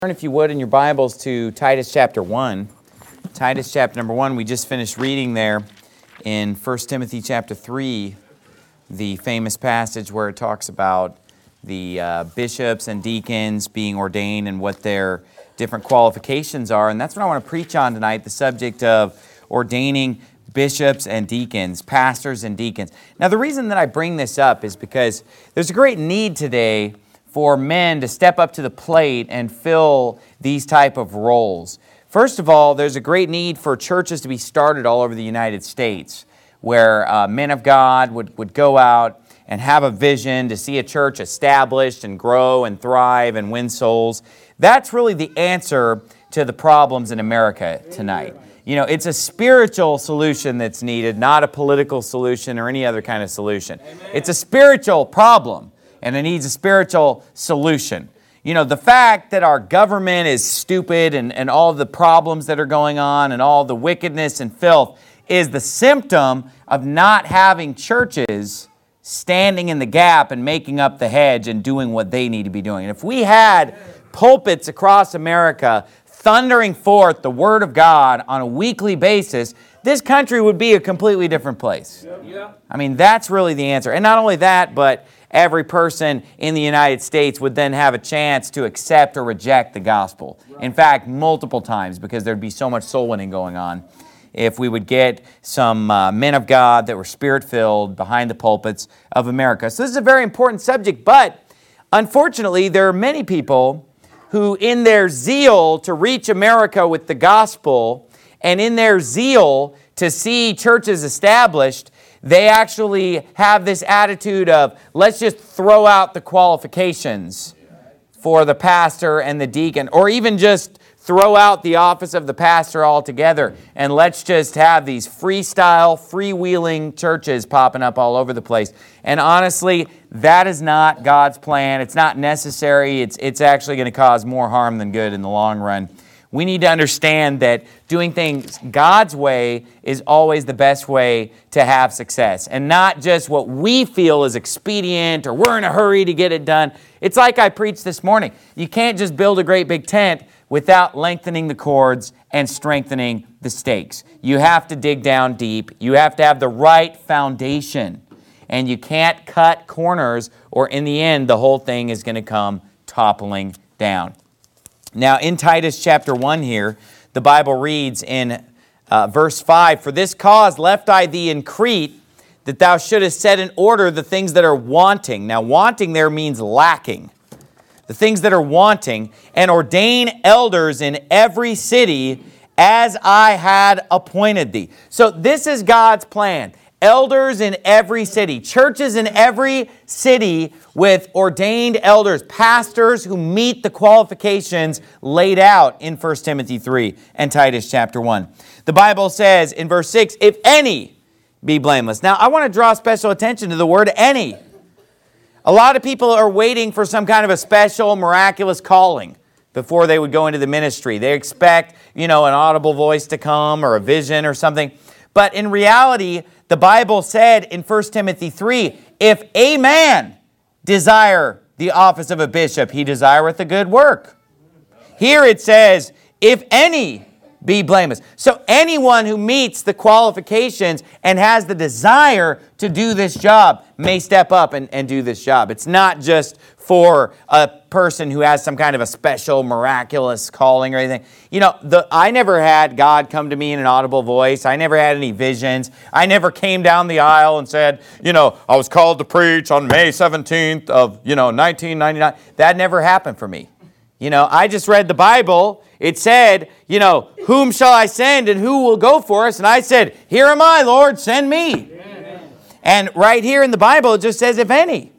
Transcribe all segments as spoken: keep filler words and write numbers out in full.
Turn, if you would, in your Bibles to Titus chapter one. Titus chapter number one, we just finished reading there in First Timothy chapter three, the famous passage where it talks about the uh, bishops and deacons being ordained and what their different qualifications are. And that's what I want to preach on tonight, the subject of ordaining bishops and deacons, pastors and deacons. Now, the reason that I bring this up is because there's a great need today for men to step up to the plate and fill these type of roles. First of all, there's a great need for churches to be started all over the United States, where uh, men of God would, would go out and have a vision to see a church established and grow and thrive and win souls. That's really the answer to the problems in America tonight. You know, it's a spiritual solution that's needed, not a political solution or any other kind of solution. It's a spiritual problem, and it needs a spiritual solution. You know, the fact that our government is stupid and, and all the problems that are going on and all the wickedness and filth is the symptom of not having churches standing in the gap and making up the hedge and doing what they need to be doing. And if we had pulpits across America thundering forth the Word of God on a weekly basis, this country would be a completely different place. Yeah. I mean, that's really the answer. And not only that, but every person in the United States would then have a chance to accept or reject the gospel. Right. In fact, multiple times, because there'd be so much soul winning going on if we would get some uh, men of God that were spirit-filled behind the pulpits of America. So this is a very important subject, but unfortunately, there are many people who, in their zeal to reach America with the gospel and in their zeal to see churches established, they actually have this attitude of, let's just throw out the qualifications for the pastor and the deacon, or even just throw out the office of the pastor altogether, and let's just have these freestyle, freewheeling churches popping up all over the place. And honestly, that is not God's plan. It's not necessary. It's, it's actually going to cause more harm than good in the long run. We need to understand that doing things God's way is always the best way to have success, and not just what we feel is expedient or we're in a hurry to get it done. It's like I preached this morning. You can't just build a great big tent without lengthening the cords and strengthening the stakes. You have to dig down deep. You have to have the right foundation, and you can't cut corners, or in the end, the whole thing is going to come toppling down. Now, in Titus chapter one here, the Bible reads in uh, verse five, "For this cause left I thee in Crete, that thou shouldest set in order the things that are wanting." Now, wanting there means lacking. The things that are wanting, "and ordain elders in every city as I had appointed thee." So this is God's plan. Elders in every city, churches in every city with ordained elders, pastors who meet the qualifications laid out in First Timothy three and Titus chapter one. The Bible says in verse six, "If any be blameless." Now, I want to draw special attention to the word any. A lot of people are waiting for some kind of a special, miraculous calling before they would go into the ministry. They expect, you know, an audible voice to come or a vision or something. But in reality, the Bible said in First Timothy three, "If a man desire the office of a bishop, he desireth a good work." Here it says, "If any be blameless." So anyone who meets the qualifications and has the desire to do this job may step up and, and do this job. It's not just for a person who has some kind of a special, miraculous calling or anything. You know, the, I never had God come to me in an audible voice. I never had any visions. I never came down the aisle and said, you know, I was called to preach on May seventeenth of, you know, nineteen ninety-nine. That never happened for me. You know, I just read the Bible. It said, you know, whom shall I send and who will go for us? And I said, here am I, Lord, send me. Amen. And right here in the Bible, it just says, if any.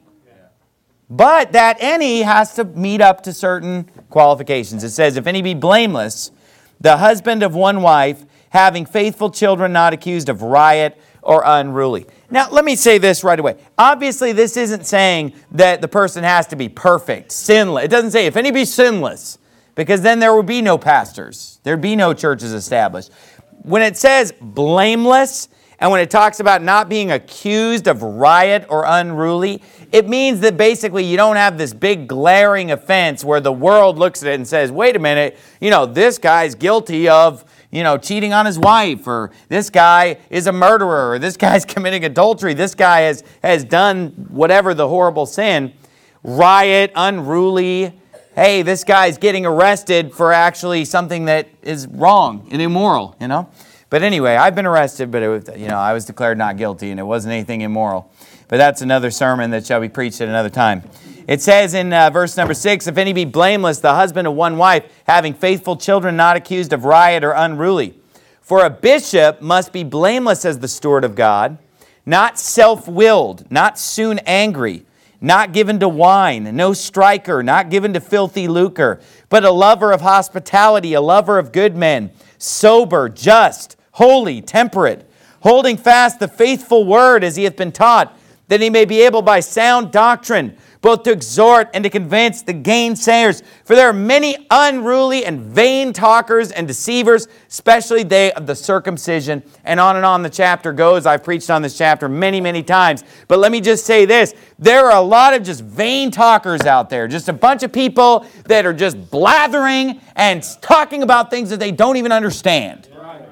But that any has to meet up to certain qualifications. It says, if any be blameless, the husband of one wife, having faithful children, not accused of riot or unruly. Now, let me say this right away. Obviously, this isn't saying that the person has to be perfect, sinless. It doesn't say, if any be sinless, because then there would be no pastors. There'd be no churches established. When it says blameless, And when it talks about not being accused of riot or unruly, it means that basically you don't have this big glaring offense where the world looks at it and says, wait a minute, you know, this guy's guilty of, you know, cheating on his wife, or this guy is a murderer, or this guy's committing adultery, this guy has, has done whatever the horrible sin. Riot, unruly. Hey, this guy's getting arrested for actually something that is wrong and immoral, you know. But anyway, I've been arrested, but it was, you know, I was declared not guilty, and it wasn't anything immoral. But that's another sermon that shall be preached at another time. It says in uh, verse number six, if any be blameless, the husband of one wife, having faithful children, not accused of riot or unruly. For a bishop must be blameless as the steward of God, not self-willed, not soon angry, not given to wine, no striker, not given to filthy lucre, but a lover of hospitality, a lover of good men, sober, just, holy, temperate, holding fast the faithful word as he hath been taught, that he may be able by sound doctrine both to exhort and to convince the gainsayers. For there are many unruly and vain talkers and deceivers, especially they of the circumcision. And on and on the chapter goes. I've preached on this chapter many, many times. But let me just say this. There are a lot of just vain talkers out there. Just a bunch of people that are just blathering and talking about things that they don't even understand.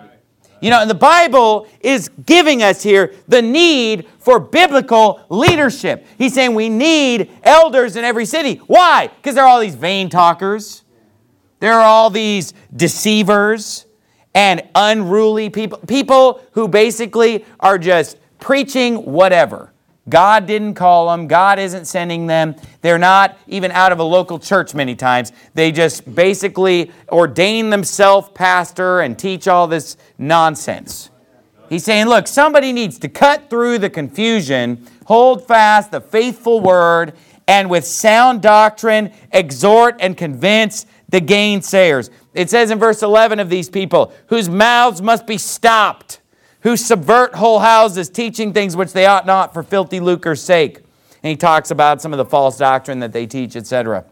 You know, and the Bible is giving us here the need for biblical leadership. He's saying we need elders in every city. Why? Because there are all these vain talkers. There are all these deceivers and unruly people. People who basically are just preaching whatever. God didn't call them. God isn't sending them. They're not even out of a local church many times. They just basically ordain themselves pastor and teach all this nonsense. He's saying, look, somebody needs to cut through the confusion, hold fast the faithful word, and with sound doctrine, exhort and convince the gainsayers. It says in verse eleven of these people, whose mouths must be stopped, who subvert whole houses, teaching things which they ought not for filthy lucre's sake. And he talks about some of the false doctrine that they teach, et cetera.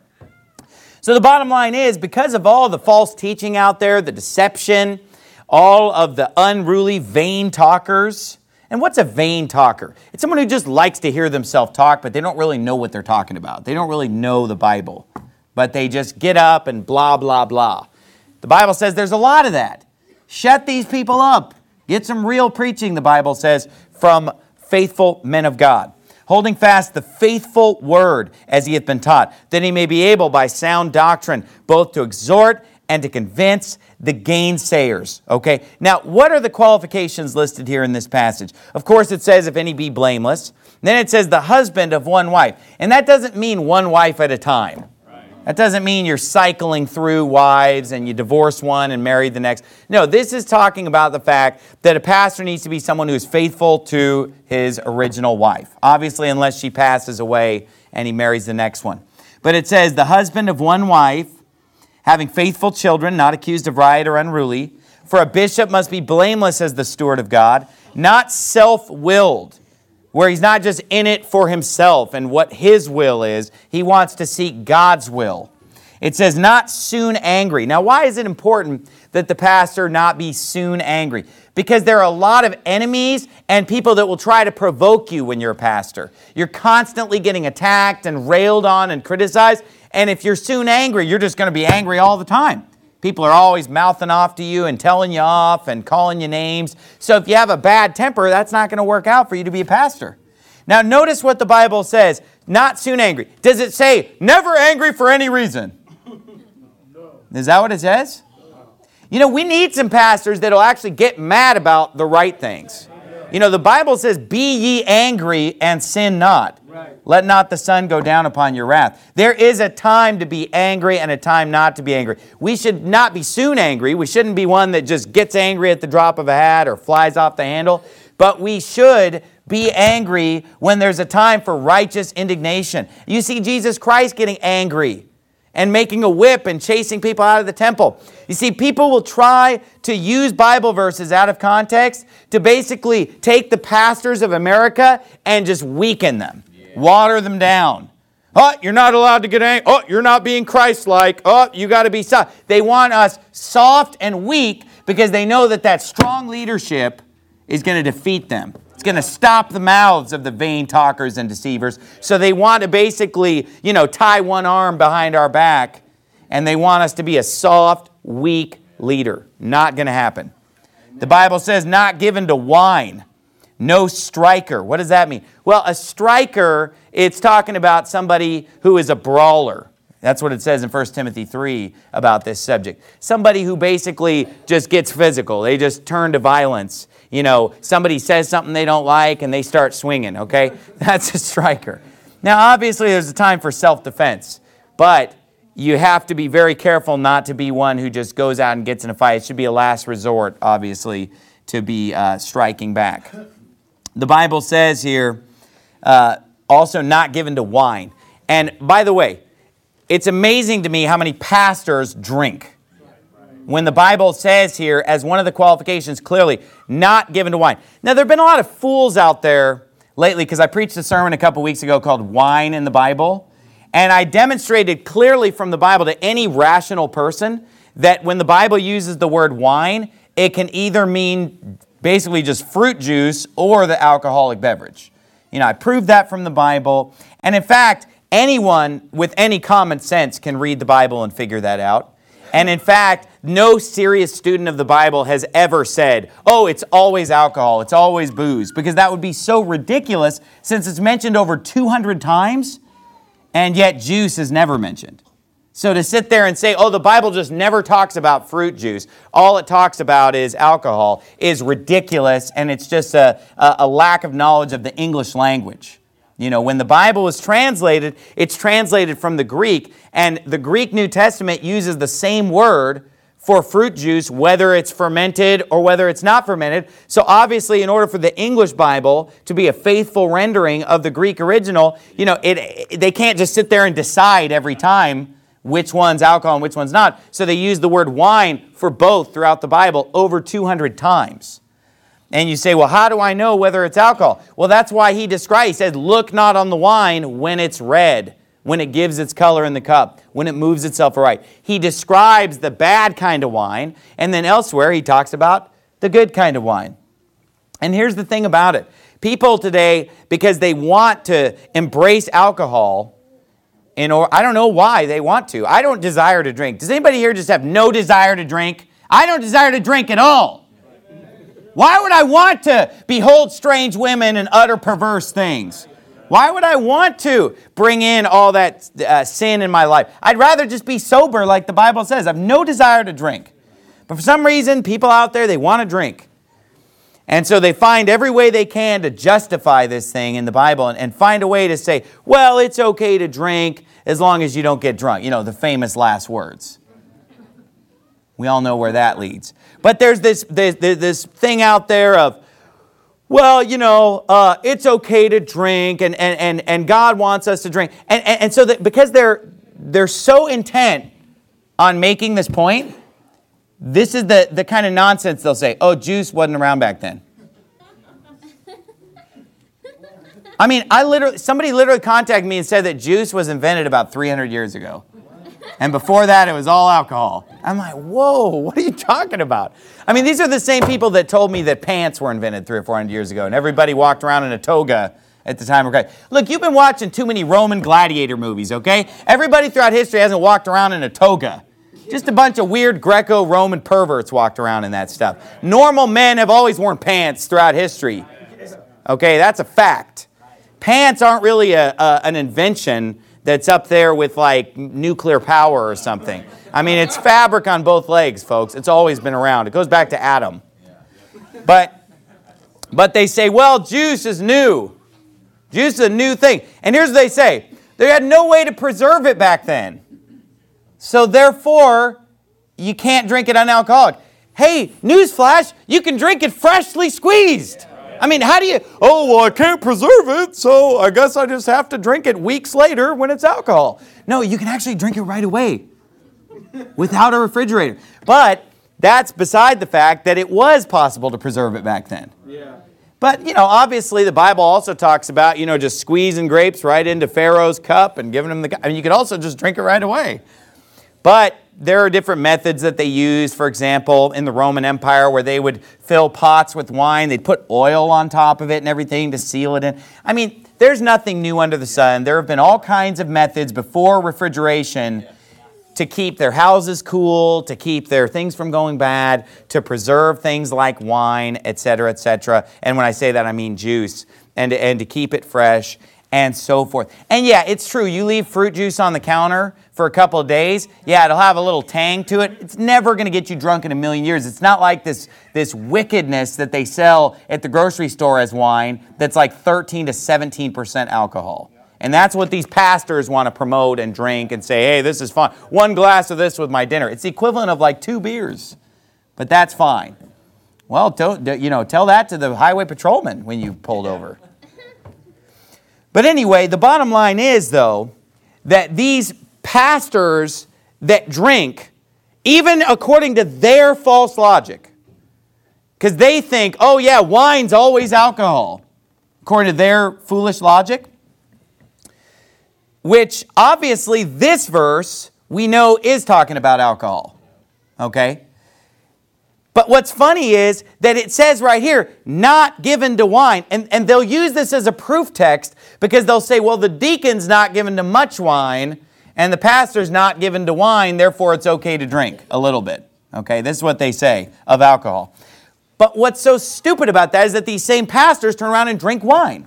So the bottom line is, because of all the false teaching out there, the deception, all of the unruly, vain talkers. And what's a vain talker? It's someone who just likes to hear themselves talk, but they don't really know what they're talking about. They don't really know the Bible. But they just get up and blah, blah, blah. The Bible says there's a lot of that. Shut these people up. Get some real preaching, the Bible says, from faithful men of God. Holding fast the faithful word as he hath been taught, that he may be able by sound doctrine both to exhort and to convince the gainsayers. Okay, now what are the qualifications listed here in this passage? Of course it says if any be blameless. Then it says the husband of one wife. And that doesn't mean one wife at a time. That doesn't mean you're cycling through wives and you divorce one and marry the next. No, this is talking about the fact that a pastor needs to be someone who is faithful to his original wife. Obviously, unless she passes away and he marries the next one. But it says, the husband of one wife, having faithful children, not accused of riot or unruly. For a bishop must be blameless as the steward of God, not self-willed, where he's not just in it for himself and what his will is. He wants to seek God's will. It says, not soon angry. Now, why is it important that the pastor not be soon angry? Because there are a lot of enemies and people that will try to provoke you when you're a pastor. You're constantly getting attacked and railed on and criticized. And if you're soon angry, you're just going to be angry all the time. People are always mouthing off to you and telling you off and calling you names. So if you have a bad temper, that's not going to work out for you to be a pastor. Now notice what the Bible says, not soon angry. Does it say never angry for any reason? No. Is that what it says? No. You know, we need some pastors that will actually get mad about the right things. You know, the Bible says, be ye angry and sin not. Right. Let not the sun go down upon your wrath. There is a time to be angry and a time not to be angry. We should not be soon angry. We shouldn't be one that just gets angry at the drop of a hat or flies off the handle. But we should be angry when there's a time for righteous indignation. You see Jesus Christ getting angry and making a whip and chasing people out of the temple. You see, people will try to use Bible verses out of context to basically take the pastors of America and just weaken them, yeah. Water them down. Oh, you're not allowed to get angry. Oh, you're not being Christ-like. Oh, you got to be soft. They want us soft and weak because they know that that strong leadership is going to defeat them. It's going to stop the mouths of the vain talkers and deceivers. So they want to basically, you know, tie one arm behind our back, and they want us to be a soft, weak leader. Not going to happen. The Bible says not given to wine, no striker. What does that mean? Well, a striker, it's talking about somebody who is a brawler. That's what it says in First Timothy three about this subject. Somebody who basically just gets physical. They just turn to violence. You know, somebody says something they don't like and they start swinging, okay? That's a striker. Now, obviously, there's a time for self-defense, but you have to be very careful not to be one who just goes out and gets in a fight. It should be a last resort, obviously, to be uh, striking back. The Bible says here, uh, also not given to wine. And by the way, it's amazing to me how many pastors drink. When the Bible says here, as one of the qualifications, clearly, not given to wine. Now, there have been a lot of fools out there lately, because I preached a sermon a couple weeks ago called Wine in the Bible. And I demonstrated clearly from the Bible to any rational person that when the Bible uses the word wine, it can either mean basically just fruit juice or the alcoholic beverage. You know, I proved that from the Bible. And in fact, anyone with any common sense can read the Bible and figure that out. And in fact, no serious student of the Bible has ever said, oh, it's always alcohol, it's always booze, because that would be so ridiculous since it's mentioned over two hundred times, and yet juice is never mentioned. So to sit there and say, oh, the Bible just never talks about fruit juice, all it talks about is alcohol, is ridiculous, and it's just a, a, a lack of knowledge of the English language. You know, when the Bible is translated, it's translated from the Greek, and the Greek New Testament uses the same word for fruit juice, whether it's fermented or whether it's not fermented. So obviously, in order for the English Bible to be a faithful rendering of the Greek original, you know, it, they can't just sit there and decide every time which one's alcohol and which one's not. So they use the word wine for both throughout the Bible over two hundred times. And you say, well, how do I know whether it's alcohol? Well, that's why he describes, he said, look not on the wine when it's red, when it gives its color in the cup, when it moves itself aright. He describes the bad kind of wine, and then elsewhere he talks about the good kind of wine. And here's the thing about it. People today, because they want to embrace alcohol, in or I don't know why they want to. I don't desire to drink. Does anybody here just have no desire to drink? I don't desire to drink at all. Why would I want to behold strange women and utter perverse things? Why would I want to bring in all that uh, sin in my life? I'd rather just be sober like the Bible says. I have no desire to drink. But for some reason, people out there, they want to drink. And so they find every way they can to justify this thing in the Bible and, and find a way to say, well, it's okay to drink as long as you don't get drunk. You know, the famous last words. We all know where that leads. But there's this, this, this thing out there of, well, you know, uh, it's okay to drink, and, and, and, and God wants us to drink. And, and, and so that because they're, they're so intent on making this point, this is the, the kind of nonsense they'll say, oh, juice wasn't around back then. I mean, I literally, somebody literally contacted me and said that juice was invented about three hundred years ago. And before that, it was all alcohol. I'm like, whoa, what are you talking about? I mean, these are the same people that told me that pants were invented three or four hundred years ago, and everybody walked around in a toga at the time of Christ. Look, you've been watching too many Roman gladiator movies, okay? Everybody throughout history hasn't walked around in a toga. Just a bunch of weird Greco-Roman perverts walked around in that stuff. Normal men have always worn pants throughout history. Okay, that's a fact. Pants aren't really a, a, an invention that's up there with like nuclear power or something. I mean, it's fabric on both legs, folks. It's always been around. It goes back to Adam. But, but they say, well, juice is new. Juice is a new thing. And here's what they say. They had no way to preserve it back then. So therefore, you can't drink it unalcoholic. Hey, newsflash, you can drink it freshly squeezed. I mean, how do you, oh, well, I can't preserve it, so I guess I just have to drink it weeks later when it's alcohol. No, you can actually drink it right away without a refrigerator. But that's beside the fact that it was possible to preserve it back then. Yeah. But, you know, obviously the Bible also talks about, you know, just squeezing grapes right into Pharaoh's cup and giving him the, I mean, you could also just drink it right away. But there are different methods that they use. For example, in the Roman Empire, where they would fill pots with wine, they'd put oil on top of it and everything to seal it in. I mean, there's nothing new under the sun. There have been all kinds of methods before refrigeration to keep their houses cool, to keep their things from going bad, to preserve things like wine, et cetera, et cetera. And when I say that, I mean juice, and, and to keep it fresh, and so forth. And yeah, it's true. You leave fruit juice on the counter for a couple of days, yeah, it'll have a little tang to it. It's never going to get you drunk in a million years. It's not like this, this wickedness that they sell at the grocery store as wine that's like thirteen to seventeen percent alcohol. And that's what these pastors want to promote and drink and say, hey, this is fun. One glass of this with my dinner. It's the equivalent of like two beers. But that's fine. Well, don't, you know, tell that to the highway patrolman when you pulled over. But anyway, the bottom line is, though, that these pastors that drink, even according to their false logic, because they think, oh yeah, wine's always alcohol, according to their foolish logic, which obviously this verse we know is talking about alcohol, okay? But what's funny is that it says right here, not given to wine. And, and they'll use this as a proof text because they'll say, well, the deacon's not given to much wine and the pastor's not given to wine, therefore it's okay to drink a little bit. Okay, this is what they say of alcohol. But what's so stupid about that is that these same pastors turn around and drink wine.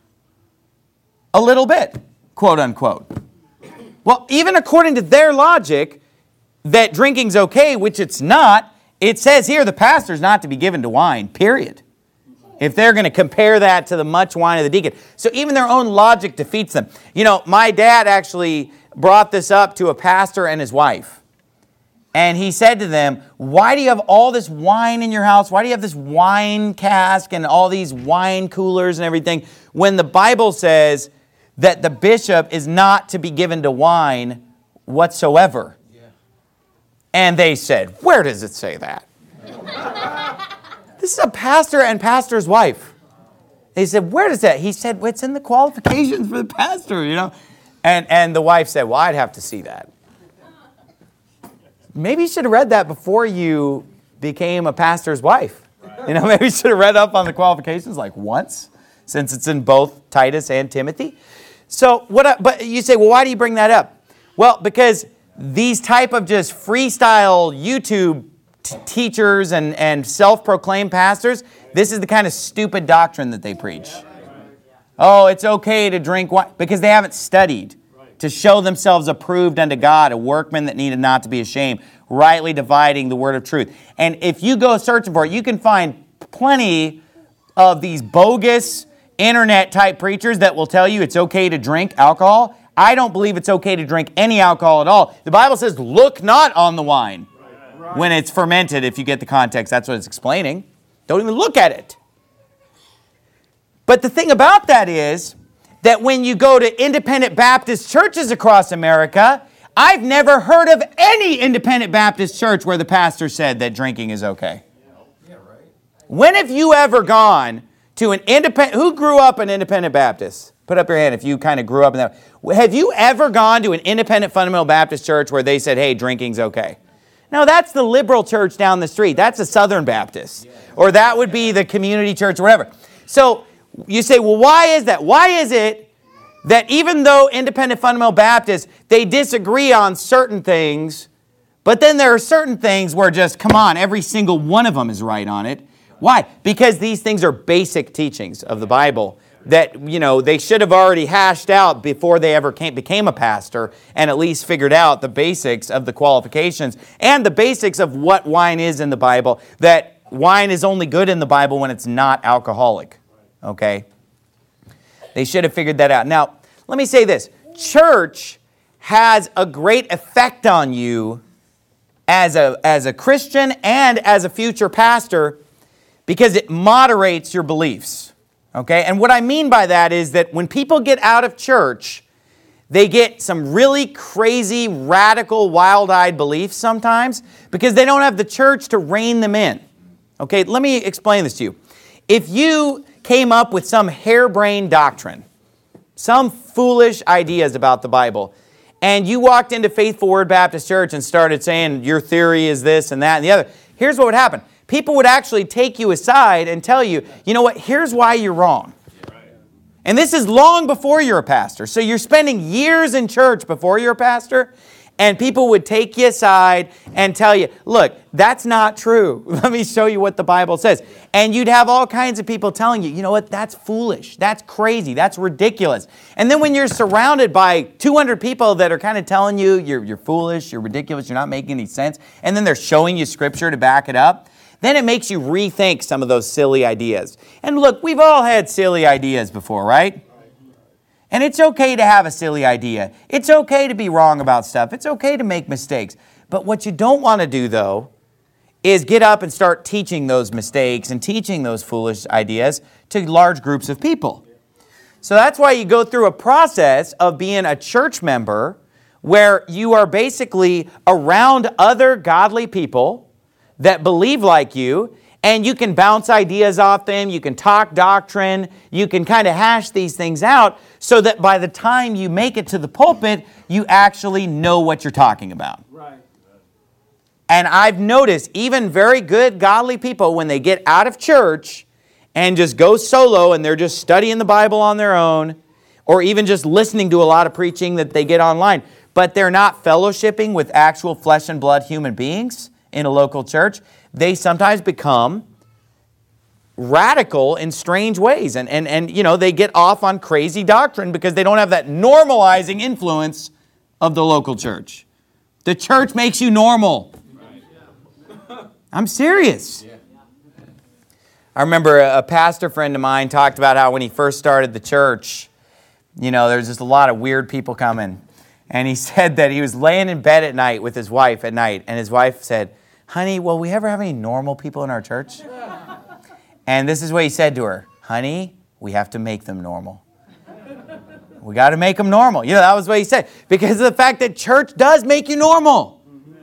A little bit, quote unquote. Well, even according to their logic, that drinking's okay, which it's not, it says here the pastor's not to be given to wine, period. If they're going to compare that to the much wine of the deacon. So even their own logic defeats them. You know, my dad actually brought this up to a pastor and his wife. And he said to them, why do you have all this wine in your house? Why do you have this wine cask and all these wine coolers and everything when the Bible says that the bishop is not to be given to wine whatsoever? And they said, where does it say that? This is a pastor and pastor's wife. They said, where does that? He said, well, it's in the qualifications for the pastor, you know. And, and the wife said, well, I'd have to see that. Maybe you should have read that before you became a pastor's wife. You know, maybe you should have read up on the qualifications like once, since it's in both Titus and Timothy. So, what? I, but you say, well, why do you bring that up? Well, because these type of just freestyle YouTube t- teachers and, and self-proclaimed pastors, this is the kind of stupid doctrine that they preach. Oh, it's okay to drink wine, because they haven't studied to show themselves approved unto God, a workman that needed not to be ashamed, rightly dividing the word of truth. And if you go searching for it, you can find plenty of these bogus internet-type preachers that will tell you it's okay to drink alcohol. I don't believe it's okay to drink any alcohol at all. The Bible says, look not on the wine when it's fermented, if you get the context. That's what it's explaining. Don't even look at it. But the thing about that is that when you go to independent Baptist churches across America, I've never heard of any independent Baptist church where the pastor said that drinking is okay. When have you ever gone to an independent, who grew up an independent Baptist? Put up your hand if you kind of grew up in that. Have you ever gone to an independent fundamental Baptist church where they said, hey, drinking's okay? No, that's the liberal church down the street. That's a Southern Baptist. Or that would be the community church or whatever. So you say, well, why is that? Why is it that even though independent fundamental Baptists, they disagree on certain things, but then there are certain things where just, come on, every single one of them is right on it. Why? Because these things are basic teachings of the Bible that, you know, they should have already hashed out before they ever came, became a pastor, and at least figured out the basics of the qualifications and the basics of what wine is in the Bible, that wine is only good in the Bible when it's not alcoholic. Okay? They should have figured that out. Now, let me say this. Church has a great effect on you as a, as a Christian and as a future pastor because it moderates your beliefs. Okay? And what I mean by that is that when people get out of church, they get some really crazy, radical, wild-eyed beliefs sometimes because they don't have the church to rein them in. Okay? Let me explain this to you. If you came up with some harebrained doctrine, some foolish ideas about the Bible, and you walked into Faithful Word Baptist Church and started saying your theory is this and that and the other, here's what would happen. People would actually take you aside and tell you, you know what, here's why you're wrong. And this is long before you're a pastor. So you're spending years in church before you're a pastor, and people would take you aside and tell you, look, that's not true. Let me show you what the Bible says. And you'd have all kinds of people telling you, you know what, that's foolish, that's crazy, that's ridiculous. And then when you're surrounded by two hundred people that are kind of telling you you're, you're foolish, you're ridiculous, you're not making any sense, and then they're showing you Scripture to back it up, then it makes you rethink some of those silly ideas. And look, we've all had silly ideas before, right? And it's okay to have a silly idea. It's okay to be wrong about stuff. It's okay to make mistakes. But what you don't want to do, though, is get up and start teaching those mistakes and teaching those foolish ideas to large groups of people. So that's why you go through a process of being a church member where you are basically around other godly people that believe like you, and you can bounce ideas off them, you can talk doctrine, you can kind of hash these things out so that by the time you make it to the pulpit, you actually know what you're talking about. Right. And I've noticed even very good godly people, when they get out of church and just go solo and they're just studying the Bible on their own, or even just listening to a lot of preaching that they get online, but they're not fellowshipping with actual flesh and blood human beings in a local church, they sometimes become radical in strange ways. And, and, and, you know, they get off on crazy doctrine because they don't have that normalizing influence of the local church. The church makes you normal. I'm serious. I remember a pastor friend of mine talked about how when he first started the church, you know, there's just a lot of weird people coming. And he said that he was laying in bed at night with his wife at night, and his wife said, honey, will we ever have any normal people in our church? And this is what he said to her, honey, we have to make them normal. We got to make them normal. You know, that was what he said. Because of the fact that church does make you normal.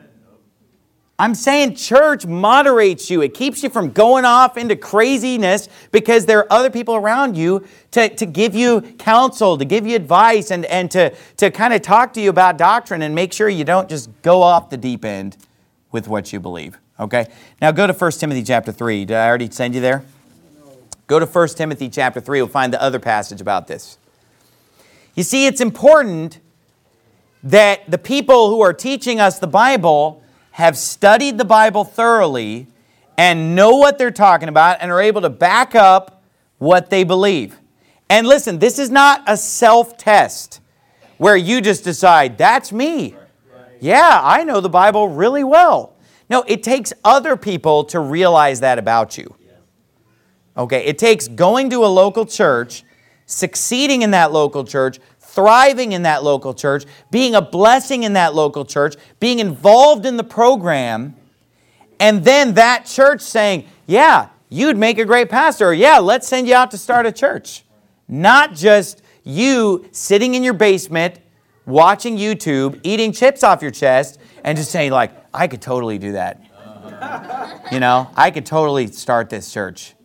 I'm saying church moderates you. It keeps you from going off into craziness because there are other people around you to, to give you counsel, to give you advice, and, and to, to kind of talk to you about doctrine and make sure you don't just go off the deep end with what you believe. Okay? Now go to First Timothy chapter three. Did I already send you there? Go to First Timothy chapter three. We'll find the other passage about this. You see, it's important that the people who are teaching us the Bible have studied the Bible thoroughly and know what they're talking about and are able to back up what they believe. And listen, this is not a self-test where you just decide, that's me. Yeah, I know the Bible really well. No, it takes other people to realize that about you. Okay, it takes going to a local church, succeeding in that local church, thriving in that local church, being a blessing in that local church, being involved in the program, and then that church saying, yeah, you'd make a great pastor, or yeah, let's send you out to start a church. Not just you sitting in your basement, watching YouTube, eating chips off your chest, and just saying like, I could totally do that. You know, I could totally start this church.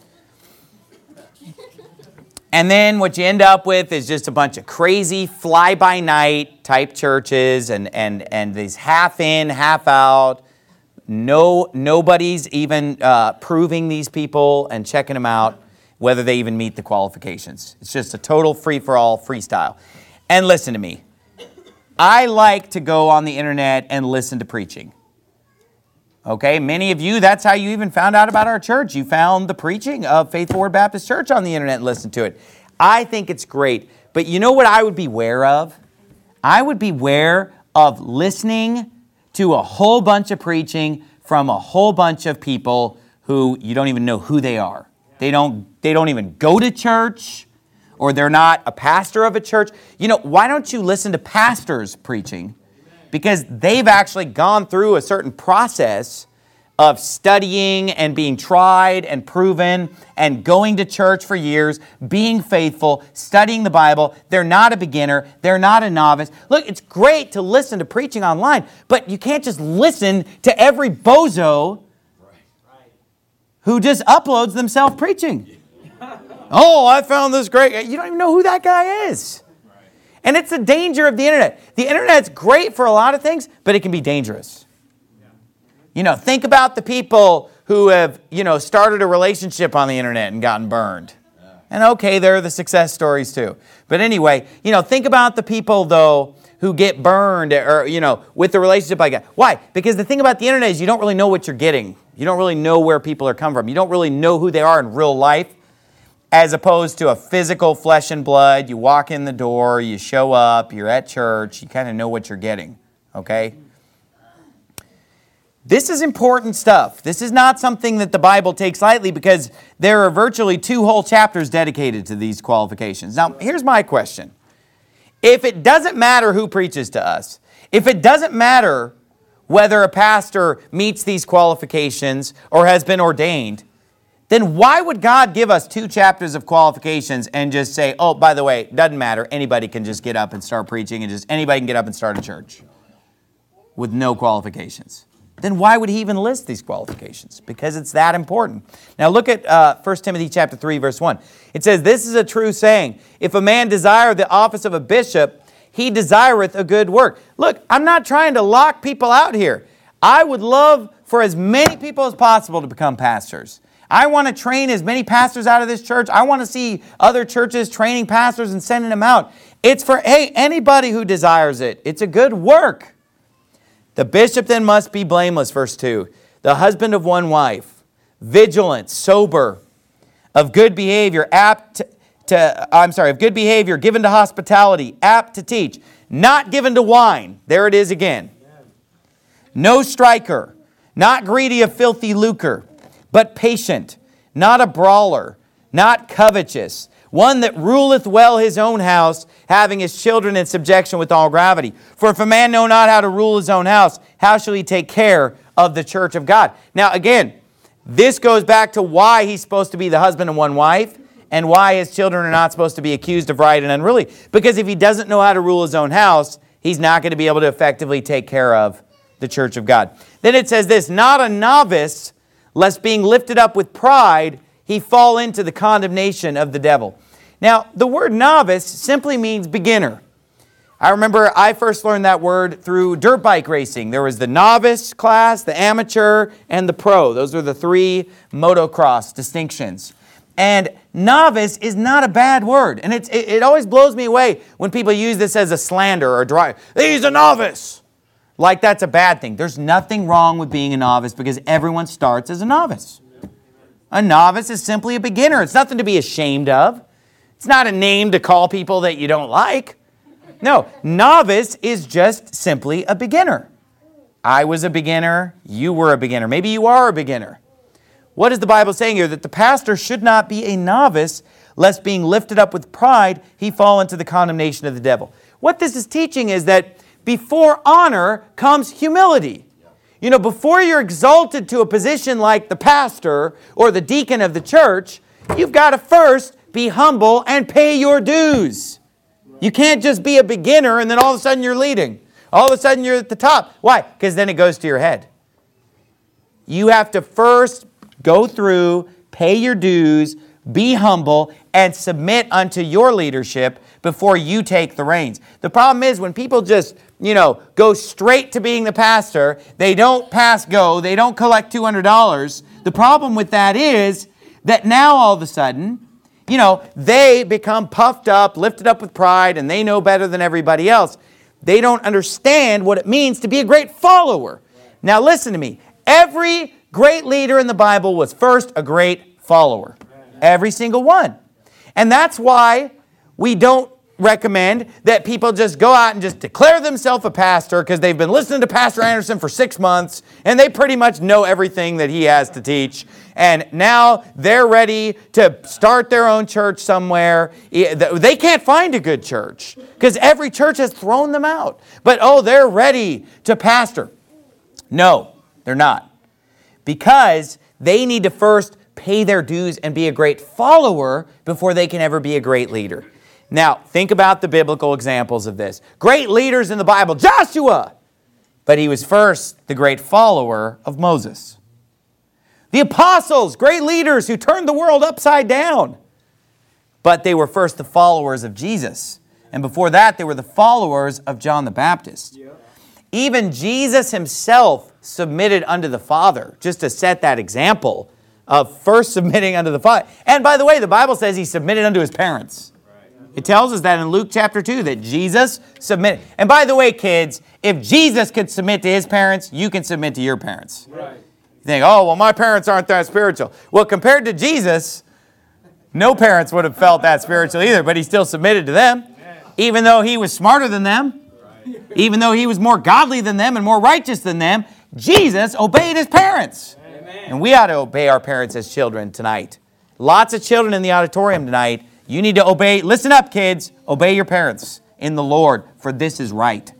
And then what you end up with is just a bunch of crazy fly-by-night type churches and, and, and these half in, half out. No, nobody's even uh, proving these people and checking them out, whether they even meet the qualifications. It's just a total free-for-all freestyle. And listen to me. I like to go on the internet and listen to preaching. Okay, many of you, that's how you even found out about our church. You found the preaching of Faithful Word Baptist Church on the internet and listened to it. I think it's great. But you know what I would beware of? I would beware of listening to a whole bunch of preaching from a whole bunch of people who you don't even know who they are. They don't, they don't even go to church, or they're not a pastor of a church. You know, why don't you listen to pastors preaching? Because they've actually gone through a certain process of studying and being tried and proven and going to church for years, being faithful, studying the Bible. They're not a beginner. They're not a novice. Look, it's great to listen to preaching online, but you can't just listen to every bozo who just uploads themselves preaching. Oh, I found this great. You don't even know who that guy is. And it's the danger of the internet. The internet's great for a lot of things, but it can be dangerous. You know, think about the people who have, you know, started a relationship on the internet and gotten burned. And okay, there are the success stories too. But anyway, you know, think about the people, though, who get burned or, you know, with the relationship like that. Why? Because the thing about the internet is you don't really know what you're getting. You don't really know where people are coming from. You don't really know who they are in real life, as opposed to a physical flesh and blood. You walk in the door, you show up, you're at church, you kind of know what you're getting, okay? This is important stuff. This is not something that the Bible takes lightly because there are virtually two whole chapters dedicated to these qualifications. Now, here's my question. If it doesn't matter who preaches to us, if it doesn't matter whether a pastor meets these qualifications or has been ordained, then why would God give us two chapters of qualifications and just say, oh, by the way, doesn't matter. Anybody can just get up and start preaching, and just anybody can get up and start a church with no qualifications? Then why would he even list these qualifications? Because it's that important. Now look at uh, First Timothy chapter three, verse one. It says, this is a true saying. If a man desire the office of a bishop, he desireth a good work. Look, I'm not trying to lock people out here. I would love for as many people as possible to become pastors. I want to train as many pastors out of this church. I want to see other churches training pastors and sending them out. It's for, hey, anybody who desires it. It's a good work. The bishop then must be blameless, verse two. The husband of one wife, vigilant, sober, of good behavior, apt to, to, I'm sorry, of good behavior, given to hospitality, apt to teach, not given to wine. There it is again. No striker, not greedy of filthy lucre, but patient, not a brawler, not covetous, one that ruleth well his own house, having his children in subjection with all gravity. For if a man know not how to rule his own house, how shall he take care of the church of God? Now again, this goes back to why he's supposed to be the husband of one wife and why his children are not supposed to be accused of right and unruly. Because if he doesn't know how to rule his own house, he's not going to be able to effectively take care of the church of God. Then it says this, not a novice, lest being lifted up with pride, he fall into the condemnation of the devil. Now, the word novice simply means beginner. I remember I first learned that word through dirt bike racing. There was the novice class, the amateur, and the pro. Those are the three motocross distinctions. And novice is not a bad word. And it's, it, it always blows me away when people use this as a slander or a dry. He's a novice. Like that's a bad thing. There's nothing wrong with being a novice because everyone starts as a novice. A novice is simply a beginner. It's nothing to be ashamed of. It's not a name to call people that you don't like. No, novice is just simply a beginner. I was a beginner. You were a beginner. Maybe you are a beginner. What is the Bible saying here? That the pastor should not be a novice, lest being lifted up with pride, he fall into the condemnation of the devil. What this is teaching is that before honor comes humility. You know, before you're exalted to a position like the pastor or the deacon of the church, you've got to first be humble and pay your dues. You can't just be a beginner and then all of a sudden you're leading. All of a sudden you're at the top. Why? Because then it goes to your head. You have to first go through, pay your dues, be humble, and submit unto your leadership before you take the reins. The problem is when people just, you know, go straight to being the pastor, they don't pass go, they don't collect two hundred dollars. The problem with that is that now all of a sudden, you know, they become puffed up, lifted up with pride, and they know better than everybody else. They don't understand what it means to be a great follower. Now listen to me. Every great leader in the Bible was first a great follower. Every single one. And that's why we don't recommend that people just go out and just declare themselves a pastor because they've been listening to Pastor Anderson for six months and they pretty much know everything that he has to teach. And now they're ready to start their own church somewhere. They can't find a good church because every church has thrown them out. But oh, they're ready to pastor. No, they're not. Because they need to first pay their dues and be a great follower before they can ever be a great leader. Now, think about the biblical examples of this. Great leaders in the Bible, Joshua! But he was first the great follower of Moses. The apostles, great leaders who turned the world upside down. But they were first the followers of Jesus. And before that, they were the followers of John the Baptist. Even Jesus himself submitted unto the Father, just to set that example of first submitting unto the Father. And by the way, the Bible says he submitted unto his parents. It tells us that in Luke chapter two, that Jesus submitted. And by the way, kids, if Jesus could submit to his parents, you can submit to your parents. Right. You think, oh, well, my parents aren't that spiritual. Well, compared to Jesus, no parents would have felt that spiritual either, but he still submitted to them, even though he was smarter than them. Even though he was more godly than them and more righteous than them, Jesus obeyed his parents. Amen. And we ought to obey our parents as children tonight. Lots of children in the auditorium tonight. You need to obey. Listen up, kids. Obey your parents in the Lord, for this is right.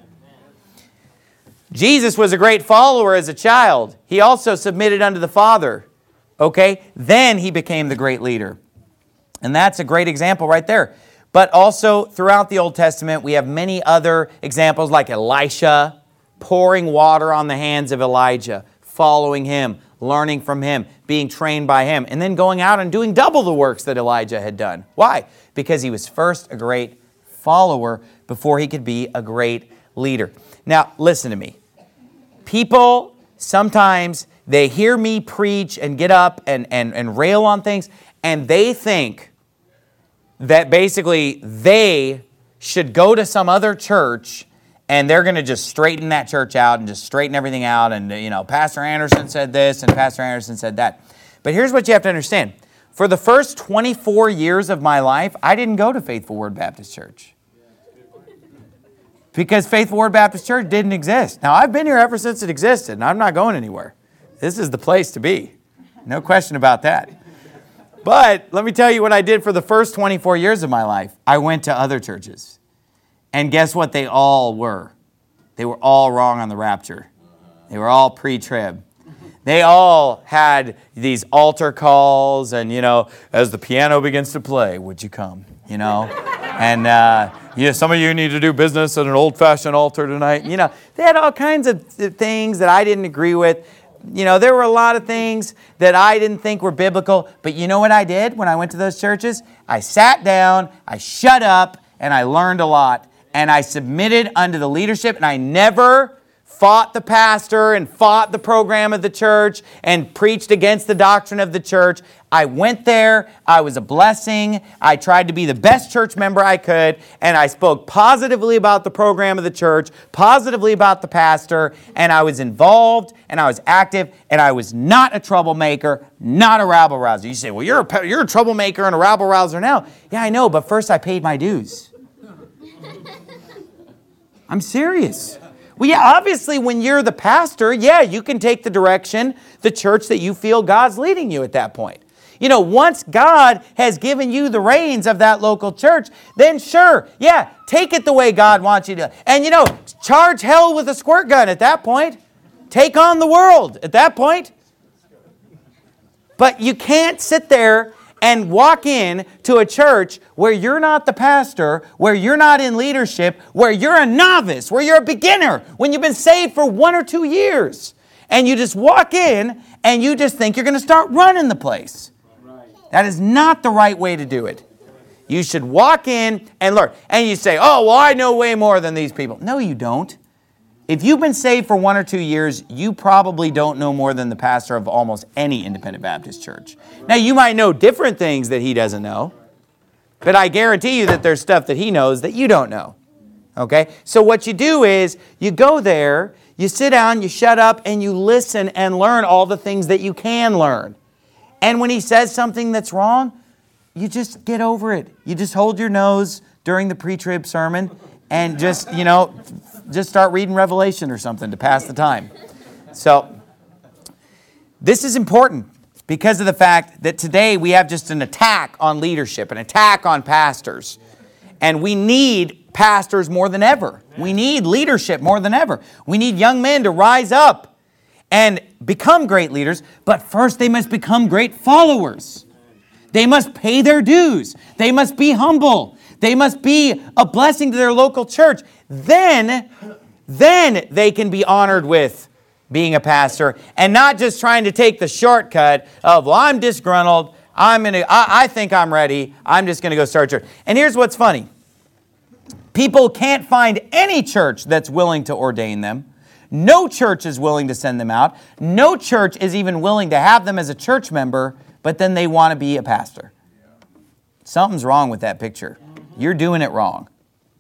Jesus was a great follower as a child. He also submitted unto the Father. Okay? Then he became the great leader. And that's a great example right there. But also, throughout the Old Testament, we have many other examples like Elisha, pouring water on the hands of Elijah, following him, learning from him, being trained by him, and then going out and doing double the works that Elijah had done. Why? Because he was first a great follower before he could be a great leader. Now, listen to me. People, sometimes they hear me preach and get up and, and, and rail on things, and they think that basically they should go to some other church and they're going to just straighten that church out and just straighten everything out. And, you know, Pastor Anderson said this and Pastor Anderson said that. But here's what you have to understand. For the first twenty-four years of my life, I didn't go to Faithful Word Baptist Church. Because Faithful Word Baptist Church didn't exist. Now, I've been here ever since it existed, and I'm not going anywhere. This is the place to be. No question about that. But let me tell you what I did for the first twenty-four years of my life. I went to other churches. And guess what they all were? They were all wrong on the rapture. They were all pre-trib. They all had these altar calls and, you know, as the piano begins to play, would you come? You know? And, uh, yeah, some of you need to do business at an old-fashioned altar tonight. You know, they had all kinds of things that I didn't agree with. You know, there were a lot of things that I didn't think were biblical. But you know what I did when I went to those churches? I sat down, I shut up, and I learned a lot. And I submitted unto the leadership, and I never fought the pastor and fought the program of the church and preached against the doctrine of the church. I went there. I was a blessing. I tried to be the best church member I could, and I spoke positively about the program of the church, positively about the pastor, and I was involved, and I was active, and I was not a troublemaker, not a rabble-rouser. You say, well, you're a, you're a troublemaker and a rabble-rouser now. Yeah, I know, but first I paid my dues. I'm serious. Well, yeah, obviously when you're the pastor, yeah, you can take the direction, the church that you feel God's leading you at that point. You know, once God has given you the reins of that local church, then sure, yeah, take it the way God wants you to. And you know, charge hell with a squirt gun at that point. Take on the world at that point. But you can't sit there and walk in to a church where you're not the pastor, where you're not in leadership, where you're a novice, where you're a beginner, when you've been saved for one or two years. And you just walk in and you just think you're going to start running the place. That is not the right way to do it. You should walk in and learn. And you say, oh, well, I know way more than these people. No, you don't. If you've been saved for one or two years, you probably don't know more than the pastor of almost any independent Baptist church. Now, you might know different things that he doesn't know, but I guarantee you that there's stuff that he knows that you don't know. Okay? So what you do is you go there, you sit down, you shut up, and you listen and learn all the things that you can learn. And when he says something that's wrong, you just get over it. You just hold your nose during the pre-trib sermon and just, you know, just start reading Revelation or something to pass the time. So, this is important because of the fact that today we have just an attack on leadership, an attack on pastors. And we need pastors more than ever. We need leadership more than ever. We need young men to rise up and become great leaders, but first they must become great followers. They must pay their dues. They must be humble. They must be a blessing to their local church. Then, then they can be honored with being a pastor and not just trying to take the shortcut of, well, I'm disgruntled. I'm gonna, I, I think I'm ready. I'm just going to go start church. And here's what's funny. People can't find any church that's willing to ordain them. No church is willing to send them out. No church is even willing to have them as a church member, but then they want to be a pastor. Something's wrong with that picture. You're doing it wrong.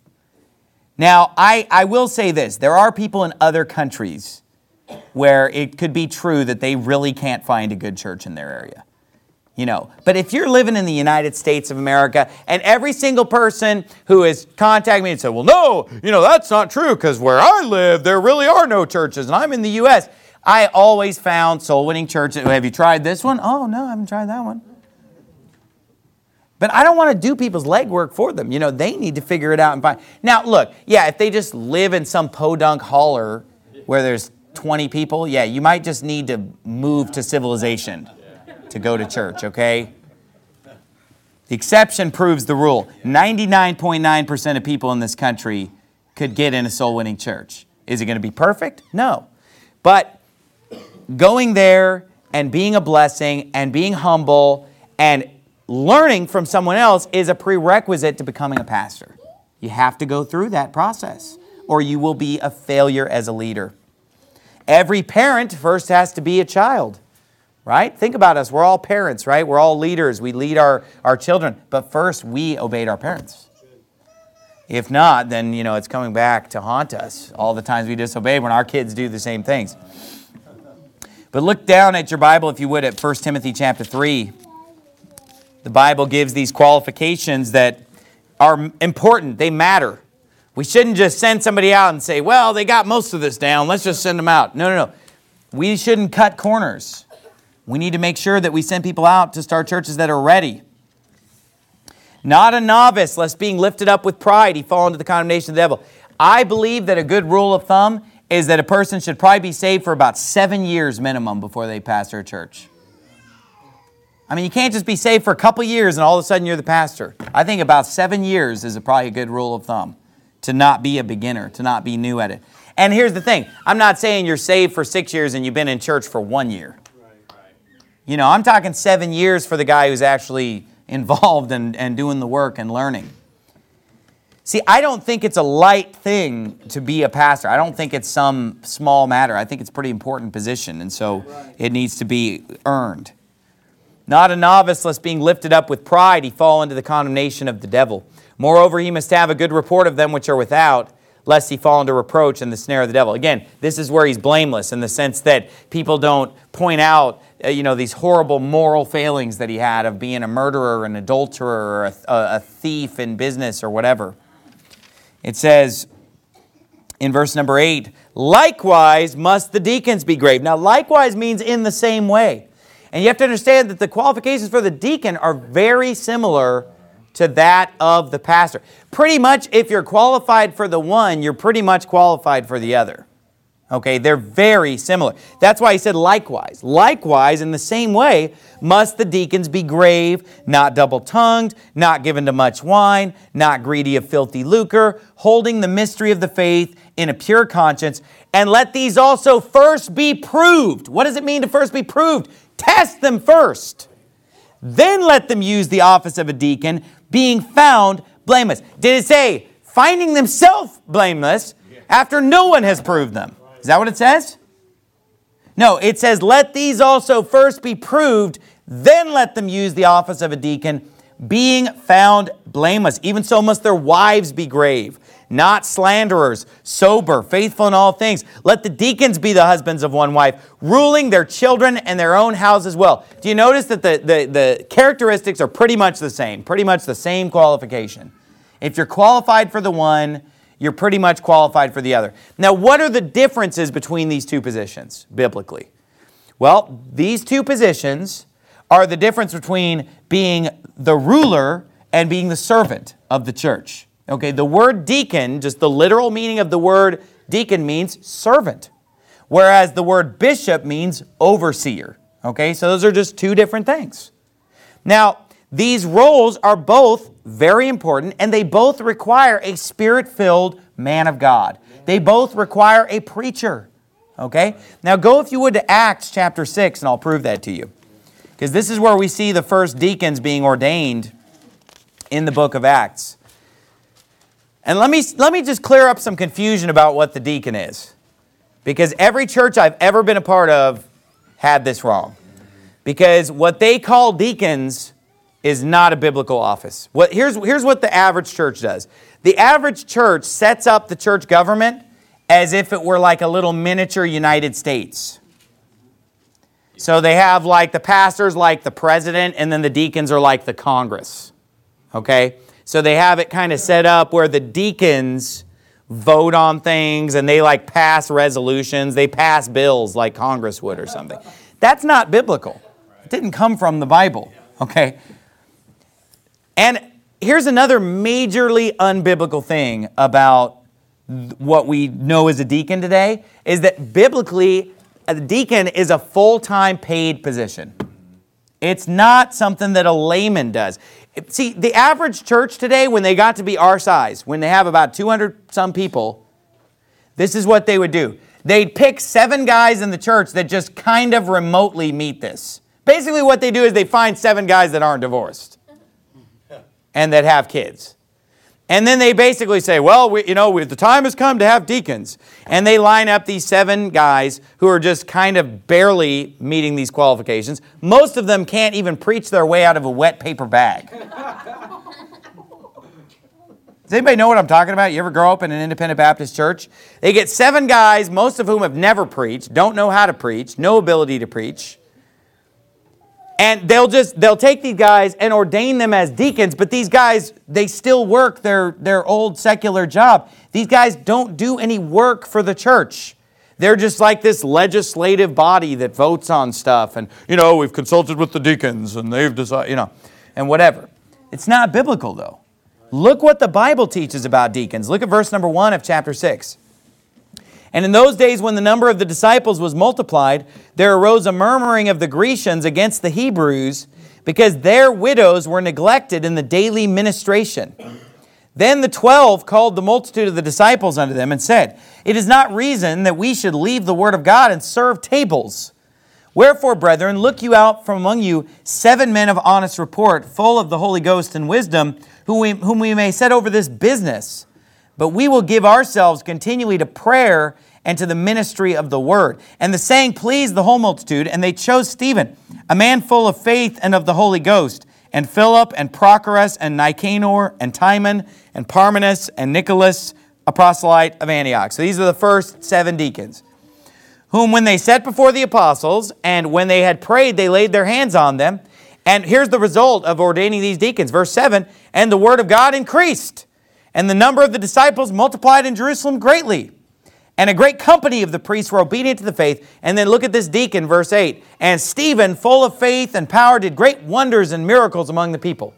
Now, I, I will say this. There are people in other countries where it could be true that they really can't find a good church in their area. You know, but if you're living in the United States of America and every single person who has contacted me and said, well, no, you know, that's not true because where I live, there really are no churches and I'm in the U S I always found soul-winning churches. Have you tried this one? Oh, no, I haven't tried that one. But I don't want to do people's legwork for them. You know, they need to figure it out and find. Now, look, yeah, if they just live in some podunk holler where there's twenty people, yeah, you might just need to move to civilization to go to church, okay? The exception proves the rule. ninety-nine point nine percent of people in this country could get in a soul-winning church. Is it going to be perfect? No. But going there and being a blessing and being humble and learning from someone else is a prerequisite to becoming a pastor. You have to go through that process or you will be a failure as a leader. Every parent first has to be a child. Right? Think about us. We're all parents, right? We're all leaders. We lead our, our children. But first, we obeyed our parents. If not, then, you know, it's coming back to haunt us all the times we disobey when our kids do the same things. But look down at your Bible, if you would, at First Timothy chapter three. The Bible gives these qualifications that are important. They matter. We shouldn't just send somebody out and say, well, they got most of this down. Let's just send them out. No, no, no. We shouldn't cut corners. We need to make sure that we send people out to start churches that are ready. Not a novice, lest being lifted up with pride, he fall into the condemnation of the devil. I believe that a good rule of thumb is that a person should probably be saved for about seven years minimum before they pastor a church. I mean, you can't just be saved for a couple years and all of a sudden you're the pastor. I think about seven years is a, probably a good rule of thumb to not be a beginner, to not be new at it. And here's the thing. I'm not saying you're saved for six years and you've been in church for one year. You know, I'm talking seven years for the guy who's actually involved and, and doing the work and learning. See, I don't think it's a light thing to be a pastor. I don't think it's some small matter. I think it's a pretty important position, and so it needs to be earned. Not a novice, lest being lifted up with pride, he fall into the condemnation of the devil. Moreover, he must have a good report of them which are without, lest he fall into reproach and the snare of the devil. Again, this is where he's blameless in the sense that people don't point out uh, you know, these horrible moral failings that he had of being a murderer, an adulterer, or a, a thief in business or whatever. It says in verse number eight, likewise must the deacons be grave. Now, likewise means in the same way. And you have to understand that the qualifications for the deacon are very similar to that of the pastor. Pretty much, if you're qualified for the one, you're pretty much qualified for the other. Okay, they're very similar. That's why he said likewise. Likewise, in the same way, must the deacons be grave, not double-tongued, not given to much wine, not greedy of filthy lucre, holding the mystery of the faith in a pure conscience, and let these also first be proved. What does it mean to first be proved? Test them first. Then let them use the office of a deacon, being found blameless. Did it say finding themselves blameless after no one has proved them? Is that what it says? No, it says, let these also first be proved, then let them use the office of a deacon, being found blameless. Even so must their wives be grave, not slanderers, sober, faithful in all things. Let the deacons be the husbands of one wife, ruling their children and their own house as well. Do you notice that the, the, the characteristics are pretty much the same, pretty much the same qualification? If you're qualified for the one, you're pretty much qualified for the other. Now, what are the differences between these two positions, biblically? Well, these two positions are the difference between being the ruler and being the servant of the church. Okay, the word deacon, just the literal meaning of the word deacon means servant, whereas the word bishop means overseer. Okay, so those are just two different things. Now, these roles are both very important, and they both require a spirit-filled man of God. They both require a preacher. Okay? Now go, if you would, to Acts chapter six, and I'll prove that to you. Because this is where we see the first deacons being ordained in the book of Acts. And let me, let me just clear up some confusion about what the deacon is. Because every church I've ever been a part of had this wrong. Because what they call deacons is not a biblical office. What, here's, here's what the average church does. The average church sets up the church government as if it were like a little miniature United States. So they have like the pastors like the president, and then the deacons are like the Congress. Okay? So they have it kind of set up where the deacons vote on things and they like pass resolutions. They pass bills like Congress would or something. That's not biblical. It didn't come from the Bible. Okay? And here's another majorly unbiblical thing about what we know as a deacon today, is that biblically, a deacon is a full-time paid position. It's not something that a layman does. See, the average church today, when they got to be our size, when they have about two hundred some people, this is what they would do. They'd pick seven guys in the church that just kind of remotely meet this. Basically what they do is they find seven guys that aren't divorced and that have kids. And then they basically say, well, we, you know, we, the time has come to have deacons. And they line up these seven guys who are just kind of barely meeting these qualifications. Most of them can't even preach their way out of a wet paper bag. Does anybody know what I'm talking about? You ever grow up in an independent Baptist church? They get seven guys, most of whom have never preached, don't know how to preach, no ability to preach. And they'll just, they'll take these guys and ordain them as deacons, but these guys, they still work their, their old secular job. These guys don't do any work for the church. They're just like this legislative body that votes on stuff. And, you know, we've consulted with the deacons and they've decided, you know, and whatever. It's not biblical, though. Look what the Bible teaches about deacons. Look at verse number one of chapter six. And in those days when the number of the disciples was multiplied, there arose a murmuring of the Grecians against the Hebrews, because their widows were neglected in the daily ministration. Then the twelve called the multitude of the disciples unto them and said, It is not reason that we should leave the word of God and serve tables. Wherefore, brethren, look you out from among you seven men of honest report, full of the Holy Ghost and wisdom, whom we, whom we may set over this business. But we will give ourselves continually to prayer and to the ministry of the word. And the saying pleased the whole multitude, and they chose Stephen, a man full of faith and of the Holy Ghost, and Philip, and Prochorus, and Nicanor, and Timon, and Parmenas, and Nicholas, a proselyte of Antioch. So these are the first seven deacons, whom when they set before the apostles, and when they had prayed, they laid their hands on them. And here's the result of ordaining these deacons. Verse seven, and the word of God increased, and the number of the disciples multiplied in Jerusalem greatly. And a great company of the priests were obedient to the faith. And then look at this deacon, verse eight. And Stephen, full of faith and power, did great wonders and miracles among the people.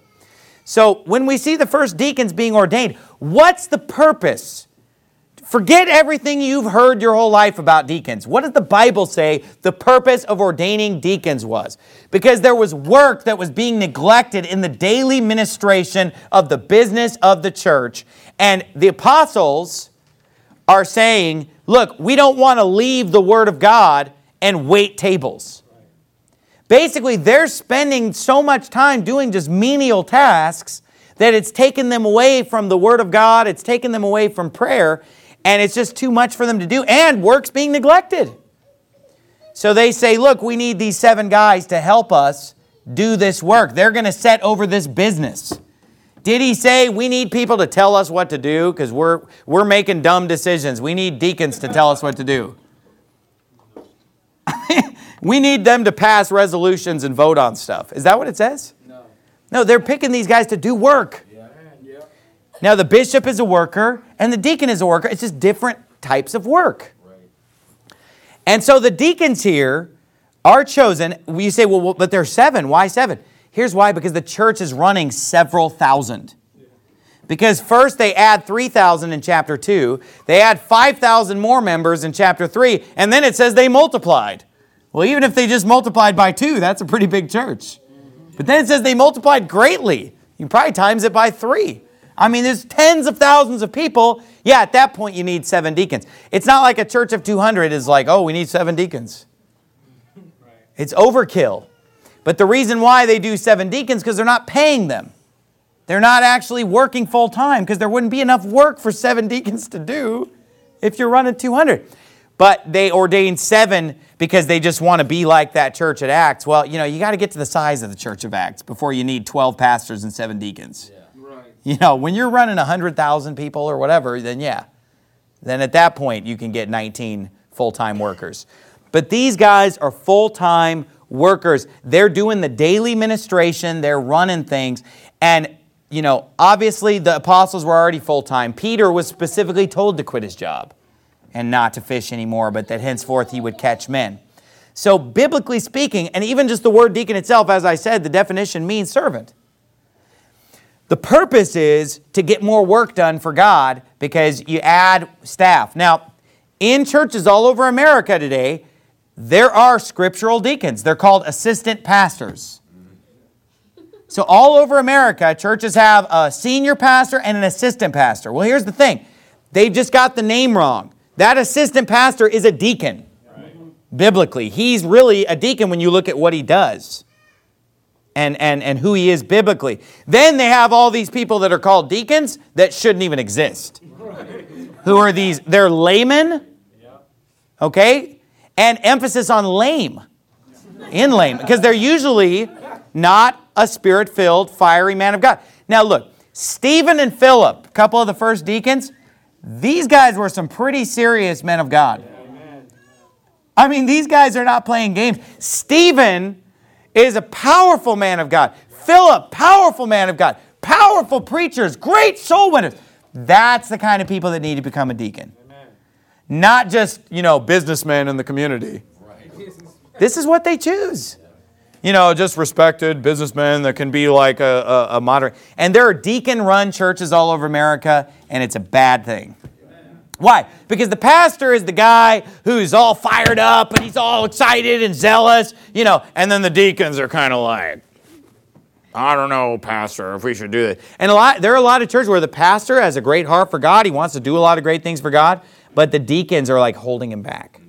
So when we see the first deacons being ordained, what's the purpose? Forget everything you've heard your whole life about deacons. What does the Bible say the purpose of ordaining deacons was? Because there was work that was being neglected in the daily ministration of the business of the church. And the apostles are saying, look, we don't want to leave the Word of God and wait tables. Basically, they're spending so much time doing just menial tasks that it's taken them away from the Word of God, it's taken them away from prayer, and it's just too much for them to do, and work's being neglected. So they say, look, we need these seven guys to help us do this work. They're going to set over this business. Did he say we need people to tell us what to do? Because we're, we're making dumb decisions. We need deacons to tell us what to do. We need them to pass resolutions and vote on stuff. Is that what it says? No. No, they're picking these guys to do work. Yeah. Yeah. Now, the bishop is a worker and the deacon is a worker. It's just different types of work. Right. And so the deacons here are chosen. You say, well, but there's seven. Why seven? Here's why, because the church is running several thousand. Because first they add three thousand in chapter two, they add five thousand more members in chapter three, and then it says they multiplied. Well, even if they just multiplied by two, that's a pretty big church. But then it says they multiplied greatly. You can probably times it by three. I mean, there's tens of thousands of people. Yeah, at that point you need seven deacons. It's not like a church of two hundred is like, oh, we need seven deacons. It's overkill. But the reason why they do seven deacons, because they're not paying them. They're not actually working full time because there wouldn't be enough work for seven deacons to do if you're running two hundred. But they ordained seven because they just want to be like that church at Acts. Well, you know, you got to get to the size of the church of Acts before you need twelve pastors and seven deacons. Yeah. Right. You know, when you're running one hundred thousand people or whatever, then yeah. Then at that point, you can get nineteen full-time workers. But these guys are full-time workers. They're doing the daily ministration. They're running things. And, you know, obviously the apostles were already full-time. Peter was specifically told to quit his job and not to fish anymore, but that henceforth he would catch men. So biblically speaking, and even just the word deacon itself, as I said, the definition means servant. The purpose is to get more work done for God because you add staff. Now, in churches all over America today, there are scriptural deacons. They're called assistant pastors. So all over America, churches have a senior pastor and an assistant pastor. Well, here's the thing. They've just got the name wrong. That assistant pastor is a deacon, right. Biblically. He's really a deacon when you look at what he does and, and, and who he is biblically. Then they have all these people that are called deacons that shouldn't even exist. Right. Who are these? They're laymen, okay? And emphasis on lame, in lame, because they're usually not a spirit-filled, fiery man of God. Now look, Stephen and Philip, a couple of the first deacons, these guys were some pretty serious men of God. I mean, these guys are not playing games. Stephen is a powerful man of God. Philip, powerful man of God. Powerful preachers, great soul winners. That's the kind of people that need to become a deacon. Amen. Not just, you know, businessmen in the community. Right. This is what they choose. You know, just respected businessmen that can be like a, a, a moderate. And there are deacon-run churches all over America, and it's a bad thing. Why? Because the pastor is the guy who's all fired up, and he's all excited and zealous, you know, and then the deacons are kind of like, I don't know, pastor, if we should do this. And a lot, there are a lot of churches where the pastor has a great heart for God. He wants to do a lot of great things for God, but the deacons are like holding him back.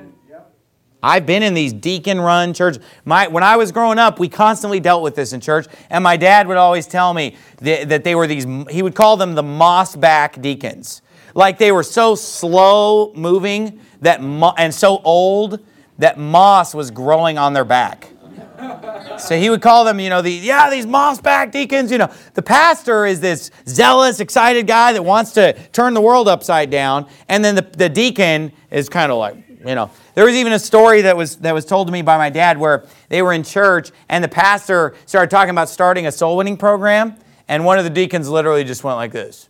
I've been in these deacon-run churches. My, when I was growing up, we constantly dealt with this in church, and my dad would always tell me that, that they were these, he would call them the moss-back deacons. Like they were so slow-moving that mo- and so old that moss was growing on their back. So he would call them, you know, the yeah, these moss-back deacons. You know, the pastor is this zealous, excited guy that wants to turn the world upside down, and then the, the deacon is kind of like, you know. There was even a story that was that was told to me by my dad where they were in church and the pastor started talking about starting a soul winning program, and one of the deacons literally just went like this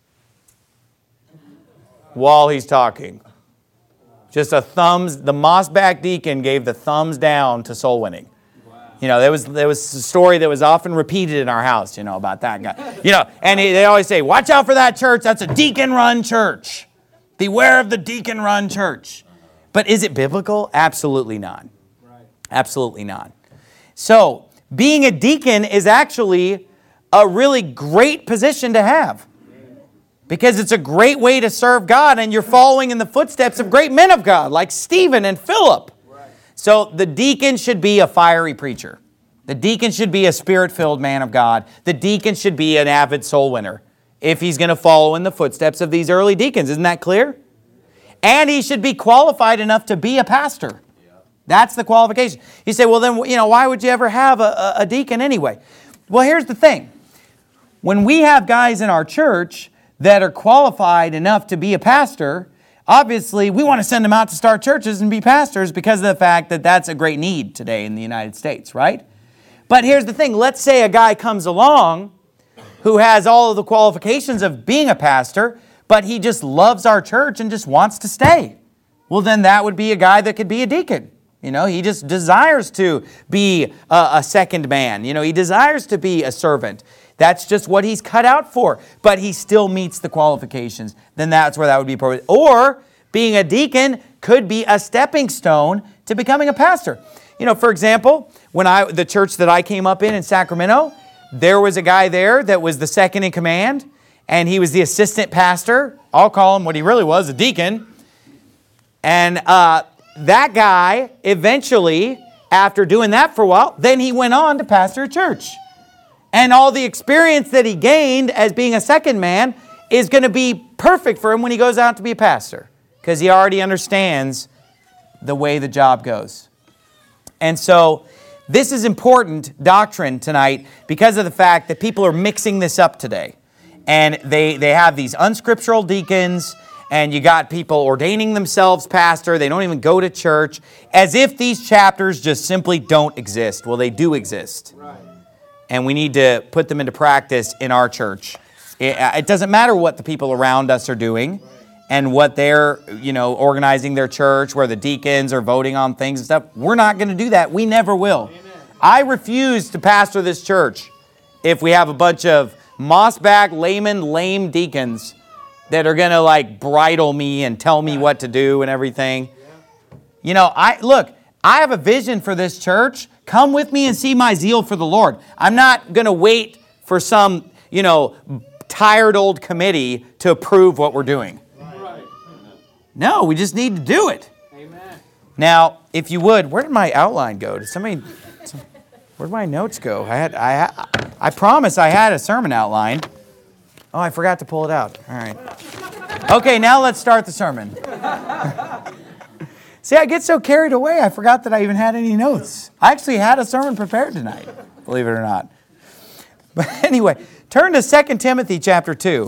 while he's talking. Just a thumbs, the moss-back deacon gave the thumbs down to soul winning. You know, there was there was a story that was often repeated in our house, you know, about that guy. You know, and he, they always say, watch out for that church. That's a deacon-run church. Beware of the deacon-run church. But is it biblical? Absolutely not. Right. Absolutely not. So, being a deacon is actually a really great position to have. Because it's a great way to serve God, and you're following in the footsteps of great men of God, like Stephen and Philip. Right. So, the deacon should be a fiery preacher. The deacon should be a spirit-filled man of God. The deacon should be an avid soul winner if he's going to follow in the footsteps of these early deacons. Isn't that clear? And he should be qualified enough to be a pastor. That's the qualification. You say, well then, you know, why would you ever have a, a deacon anyway? Well, here's the thing. When we have guys in our church that are qualified enough to be a pastor, obviously we want to send them out to start churches and be pastors because of the fact that that's a great need today in the United States, right? But here's the thing. Let's say a guy comes along who has all of the qualifications of being a pastor, but he just loves our church and just wants to stay. Well, then that would be a guy that could be a deacon. You know, he just desires to be a, a second man. You know, he desires to be a servant. That's just what he's cut out for. But he still meets the qualifications. Then that's where that would be appropriate. Or being a deacon could be a stepping stone to becoming a pastor. You know, for example, when I the church that I came up in in Sacramento, there was a guy there that was the second in command. And he was the assistant pastor. I'll call him what he really was, a deacon. And uh, that guy, eventually, after doing that for a while, then he went on to pastor a church. And all the experience that he gained as being a second man is going to be perfect for him when he goes out to be a pastor, because he already understands the way the job goes. And so this is important doctrine tonight because of the fact that people are mixing this up today. And they, they have these unscriptural deacons, and you got people ordaining themselves pastor. They don't even go to church, as if these chapters just simply don't exist. Well, they do exist. Right. And we need to put them into practice in our church. It, it doesn't matter what the people around us are doing and what they're, you know, organizing their church, where the deacons are voting on things and stuff. We're not going to do that. We never will. Amen. I refuse to pastor this church if we have a bunch of mossback, layman, lame deacons that are going to like bridle me and tell me what to do and everything. You know, I look, I have a vision for this church. Come with me and see my zeal for the Lord. I'm not going to wait for some, you know, tired old committee to approve what we're doing. No, we just need to do it. Amen. Now, if you would, where did my outline go? Did somebody, where did my notes go? I had, I, I promise I had a sermon outline. Oh, I forgot to pull it out. All right. Okay, now let's start the sermon. See, I get so carried away, I forgot that I even had any notes. I actually had a sermon prepared tonight, believe it or not. But anyway, turn to Second Timothy chapter two.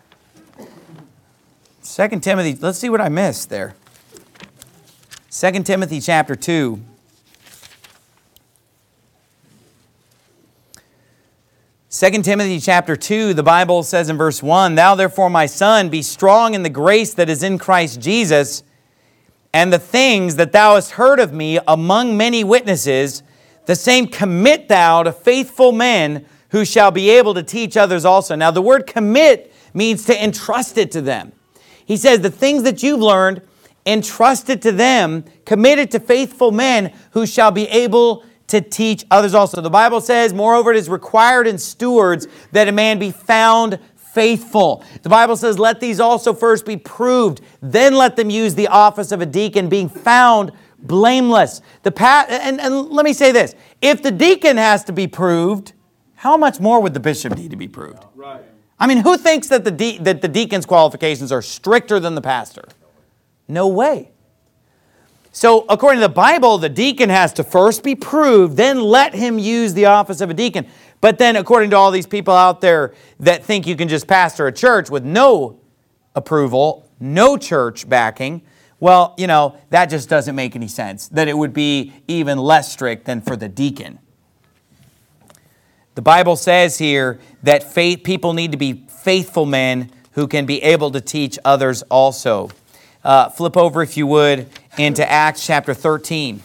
Second Timothy, let's see what I missed there. Second Timothy chapter two. Second Timothy chapter two, the Bible says in verse one, Thou therefore, my son, be strong in the grace that is in Christ Jesus, and the things that thou hast heard of me among many witnesses, the same commit thou to faithful men who shall be able to teach others also. Now the word commit means to entrust it to them. He says the things that you've learned, entrust it to them, commit it to faithful men who shall be able to teach others also. The Bible says, moreover, it is required in stewards that a man be found faithful. The Bible says, let these also first be proved, then let them use the office of a deacon, being found blameless. The pa- and, and let me say this, if the deacon has to be proved, how much more would the bishop need to be proved? Right. I mean, who thinks that the, de- that the deacon's qualifications are stricter than the pastor? No way. So, according to the Bible, the deacon has to first be proved, then let him use the office of a deacon. But then, according to all these people out there that think you can just pastor a church with no approval, no church backing, well, you know, that just doesn't make any sense. That it would be even less strict than for the deacon. The Bible says here that faith, people need to be faithful men who can be able to teach others also. Uh, flip over, if you would, into Acts chapter thirteen.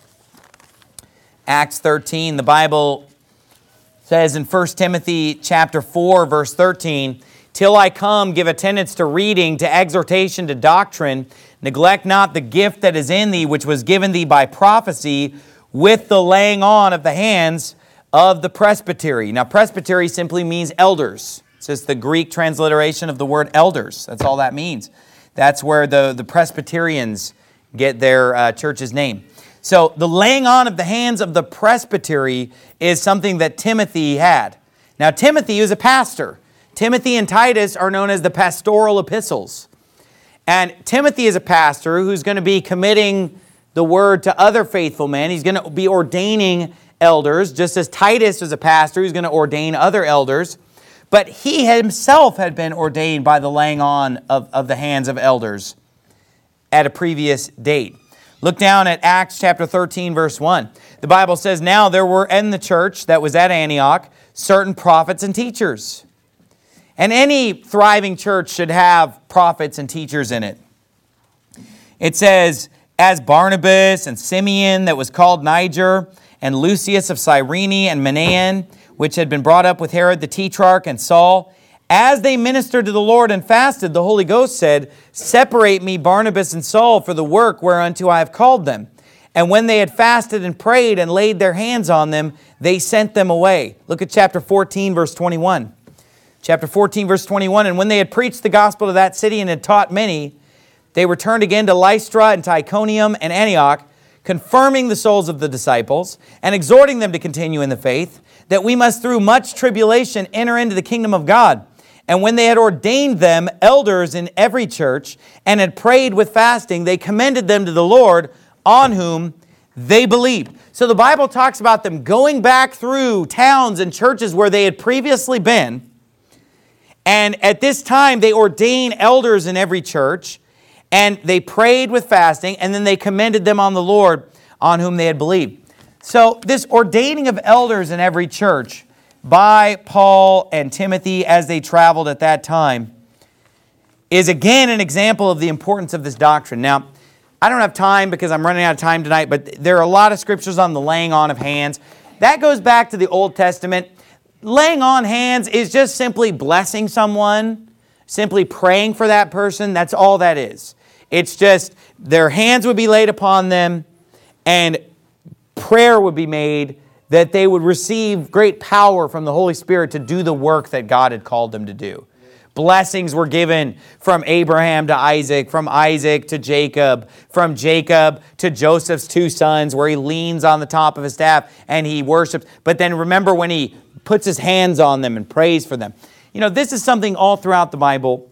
Acts thirteen, the Bible says in First Timothy chapter four, verse thirteen, Till I come, give attendance to reading, to exhortation, to doctrine. Neglect not the gift that is in thee, which was given thee by prophecy, with the laying on of the hands of the presbytery. Now, presbytery simply means elders. It's just the Greek transliteration of the word elders. That's all that means. That's where the, the Presbyterians get their uh, church's name. So the laying on of the hands of the presbytery is something that Timothy had. Now, Timothy is a pastor. Timothy and Titus are known as the pastoral epistles. And Timothy is a pastor who's going to be committing the word to other faithful men. He's going to be ordaining elders, just as Titus was a pastor who's going to ordain other elders. But he himself had been ordained by the laying on of, of the hands of elders at a previous date. Look down at Acts chapter thirteen, verse one. The Bible says, Now there were in the church that was at Antioch certain prophets and teachers. And any thriving church should have prophets and teachers in it. It says, As Barnabas and Simeon that was called Niger, and Lucius of Cyrene and Manaen, which had been brought up with Herod the Tetrarch and Saul, as they ministered to the Lord and fasted, the Holy Ghost said, Separate me Barnabas and Saul for the work whereunto I have called them. And when they had fasted and prayed and laid their hands on them, they sent them away. Look at chapter fourteen, verse twenty-one. Chapter fourteen, verse twenty-one, And when they had preached the gospel to that city and had taught many, they returned again to Lystra and to Iconium and Antioch, confirming the souls of the disciples, and exhorting them to continue in the faith, that we must through much tribulation enter into the kingdom of God. And when they had ordained them elders in every church, and had prayed with fasting, they commended them to the Lord, on whom they believed. So the Bible talks about them going back through towns and churches where they had previously been. And at this time, they ordained elders in every church. And they prayed with fasting. And then they commended them on the Lord, on whom they had believed. So this ordaining of elders in every church by Paul and Timothy as they traveled at that time is again an example of the importance of this doctrine. Now, I don't have time because I'm running out of time tonight, but there are a lot of scriptures on the laying on of hands. That goes back to the Old Testament. Laying on hands is just simply blessing someone, simply praying for that person. That's all that is. It's just their hands would be laid upon them and prayer would be made that they would receive great power from the Holy Spirit to do the work that God had called them to do. Blessings were given from Abraham to Isaac, from Isaac to Jacob, from Jacob to Joseph's two sons, where he leans on the top of his staff and he worships. But then remember when he puts his hands on them and prays for them. You know, this is something all throughout the Bible.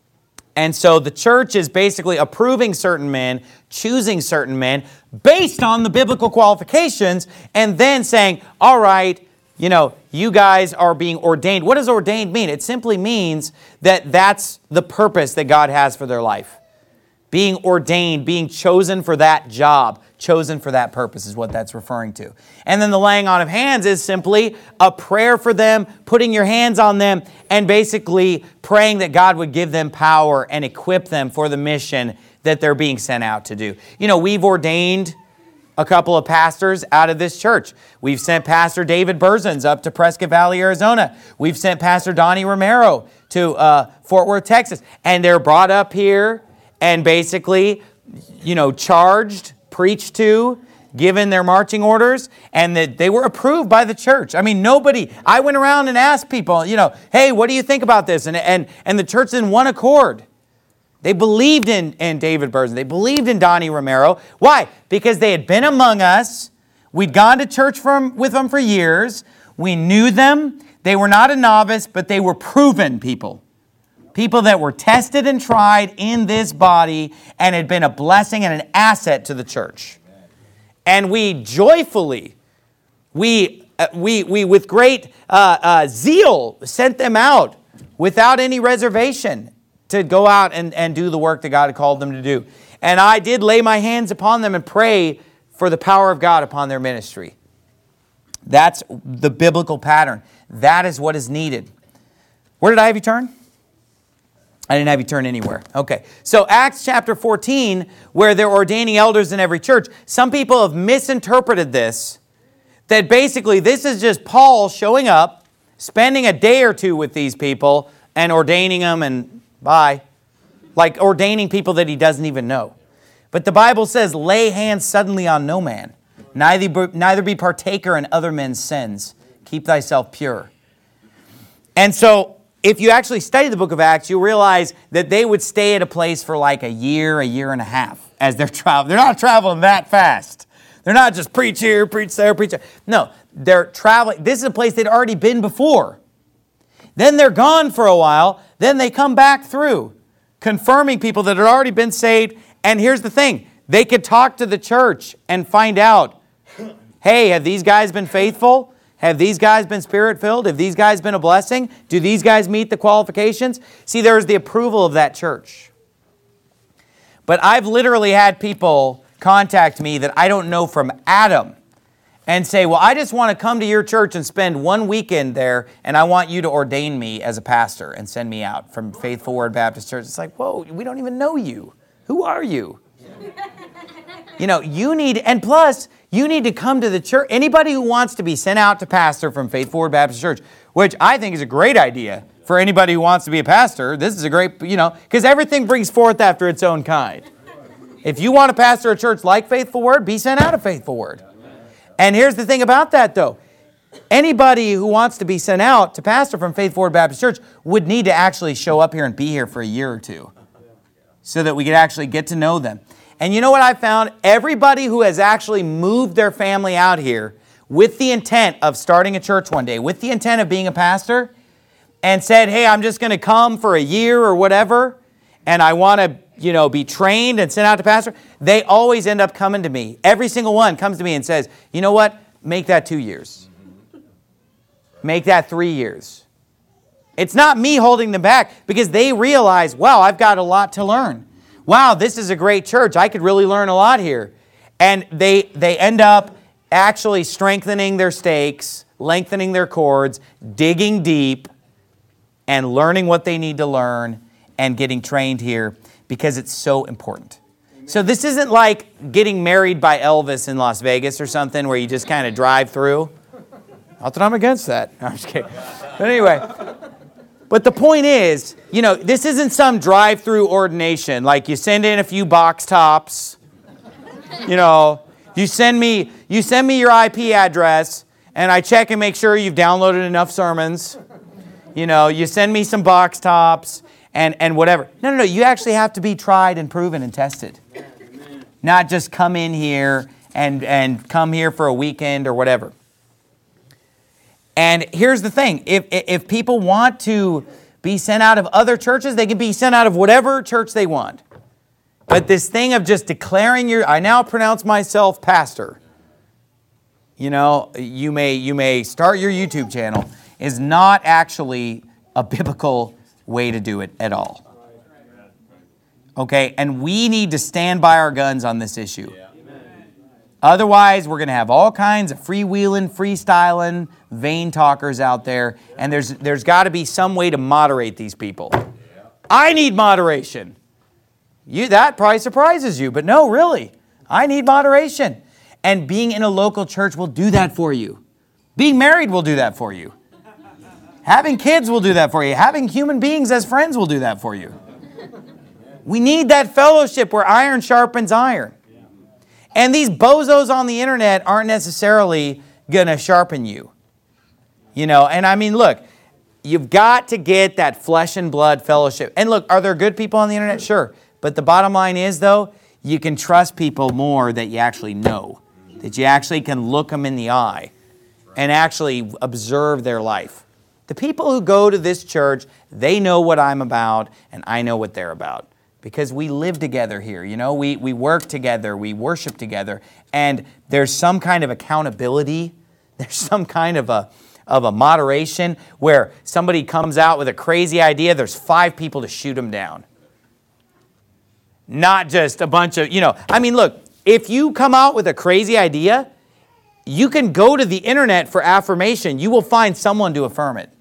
And so the church is basically approving certain men, choosing certain men based on the biblical qualifications, and then saying, all right, you know, you guys are being ordained. What does ordained mean? It simply means that that's the purpose that God has for their life. Being ordained, being chosen for that job, chosen for that purpose is what that's referring to. And then the laying on of hands is simply a prayer for them, putting your hands on them, and basically praying that God would give them power and equip them for the mission that they're being sent out to do. You know, we've ordained a couple of pastors out of this church. We've sent Pastor David Berzins up to Prescott Valley, Arizona. We've sent Pastor Donnie Romero to uh, Fort Worth, Texas. And they're brought up here and basically, you know, charged, preached to, given their marching orders, and that they were approved by the church. I mean, nobody, I went around and asked people, you know, hey, what do you think about this? And, and, and the church in one accord. They believed in, in David Berzin. They believed in Donnie Romero. Why? Because they had been among us. We'd gone to church from, with them for years. We knew them. They were not a novice, but they were proven people. People that were tested and tried in this body and had been a blessing and an asset to the church. And we joyfully, we, uh, we, we with great uh, uh, zeal sent them out without any reservation to go out and, and do the work that God had called them to do. And I did lay my hands upon them and pray for the power of God upon their ministry. That's the biblical pattern. That is what is needed. Where did I have you turn? I didn't have you turn anywhere. Okay. So Acts chapter fourteen, where they're ordaining elders in every church, some people have misinterpreted this, that basically this is just Paul showing up, spending a day or two with these people, and ordaining them and bye. Like ordaining people that he doesn't even know. But the Bible says, lay hands suddenly on no man, neither be, neither be partaker in other men's sins. Keep thyself pure. And so, if you actually study the book of Acts, you'll realize that they would stay at a place for like a year, a year and a half as they're traveling. They're not traveling that fast. They're not just preach here, preach there, preach there. No, they're traveling. This is a place they'd already been before. Then they're gone for a while. Then they come back through, confirming people that had already been saved. And here's the thing. They could talk to the church and find out, hey, have these guys been faithful? Have these guys been Spirit-filled? Have these guys been a blessing? Do these guys meet the qualifications? See, there's the approval of that church. But I've literally had people contact me that I don't know from Adam and say, well, I just want to come to your church and spend one weekend there, and I want you to ordain me as a pastor and send me out from Faithful Word Baptist Church. It's like, whoa, we don't even know you. Who are you? You know, you need, and plus, you need to come to the church. Anybody who wants to be sent out to pastor from Faithful Word Baptist Church, which I think is a great idea for anybody who wants to be a pastor. This is a great, you know, because everything brings forth after its own kind. If you want to pastor a church like Faithful Word, be sent out of Faithful Word. And here's the thing about that, though. Anybody who wants to be sent out to pastor from Faithful Word Baptist Church would need to actually show up here and be here for a year or two so that we could actually get to know them. And you know what I found? Everybody who has actually moved their family out here with the intent of starting a church one day, with the intent of being a pastor, and said, hey, I'm just going to come for a year or whatever, and I want to, you know, be trained and sent out to pastor, they always end up coming to me. Every single one comes to me and says, you know what? Make that two years. Make that three years. It's not me holding them back because they realize, wow, I've got a lot to learn. Wow, this is a great church. I could really learn a lot here. And they, they end up actually strengthening their stakes, lengthening their cords, digging deep, and learning what they need to learn and getting trained here because it's so important. Amen. So this isn't like getting married by Elvis in Las Vegas or something where you just kind of drive through. Not that I'm against that. No, I'm just kidding. But anyway, but the point is, you know, this isn't some drive-through ordination. Like you send in a few box tops, you know, you send me, you send me your I P address and I check and make sure you've downloaded enough sermons. You know, you send me some box tops and, and whatever. No, no, no. You actually have to be tried and proven and tested. Not just come in here and, and come here for a weekend or whatever. And here's the thing. If, if people want to be sent out of other churches, they can be sent out of whatever church they want. But this thing of just declaring your, I now pronounce myself pastor. You know, you may, you may start your YouTube channel. Is not actually a biblical way to do it at all. Okay, and we need to stand by our guns on this issue. Otherwise, we're going to have all kinds of freewheeling, freestyling, vain talkers out there, and there's there's got to be some way to moderate these people. I need moderation. You that probably surprises you, but no, really, I need moderation. And being in a local church will do that for you. Being married will do that for you. Having kids will do that for you. Having human beings as friends will do that for you. We need that fellowship where iron sharpens iron. And these bozos on the internet aren't necessarily going to sharpen you. You know, and I mean, look, you've got to get that flesh and blood fellowship. And look, are there good people on the internet? Sure. But the bottom line is, though, you can trust people more that you actually know. That you actually can look them in the eye and actually observe their life. The people who go to this church, they know what I'm about, and I know what they're about. Because we live together here, you know, we, we work together, we worship together, and there's some kind of accountability, there's some kind of a, of a moderation where somebody comes out with a crazy idea, there's five people to shoot them down. Not just a bunch of, you know, I mean, look, if you come out with a crazy idea, you can go to the internet for affirmation. You will find someone to affirm it.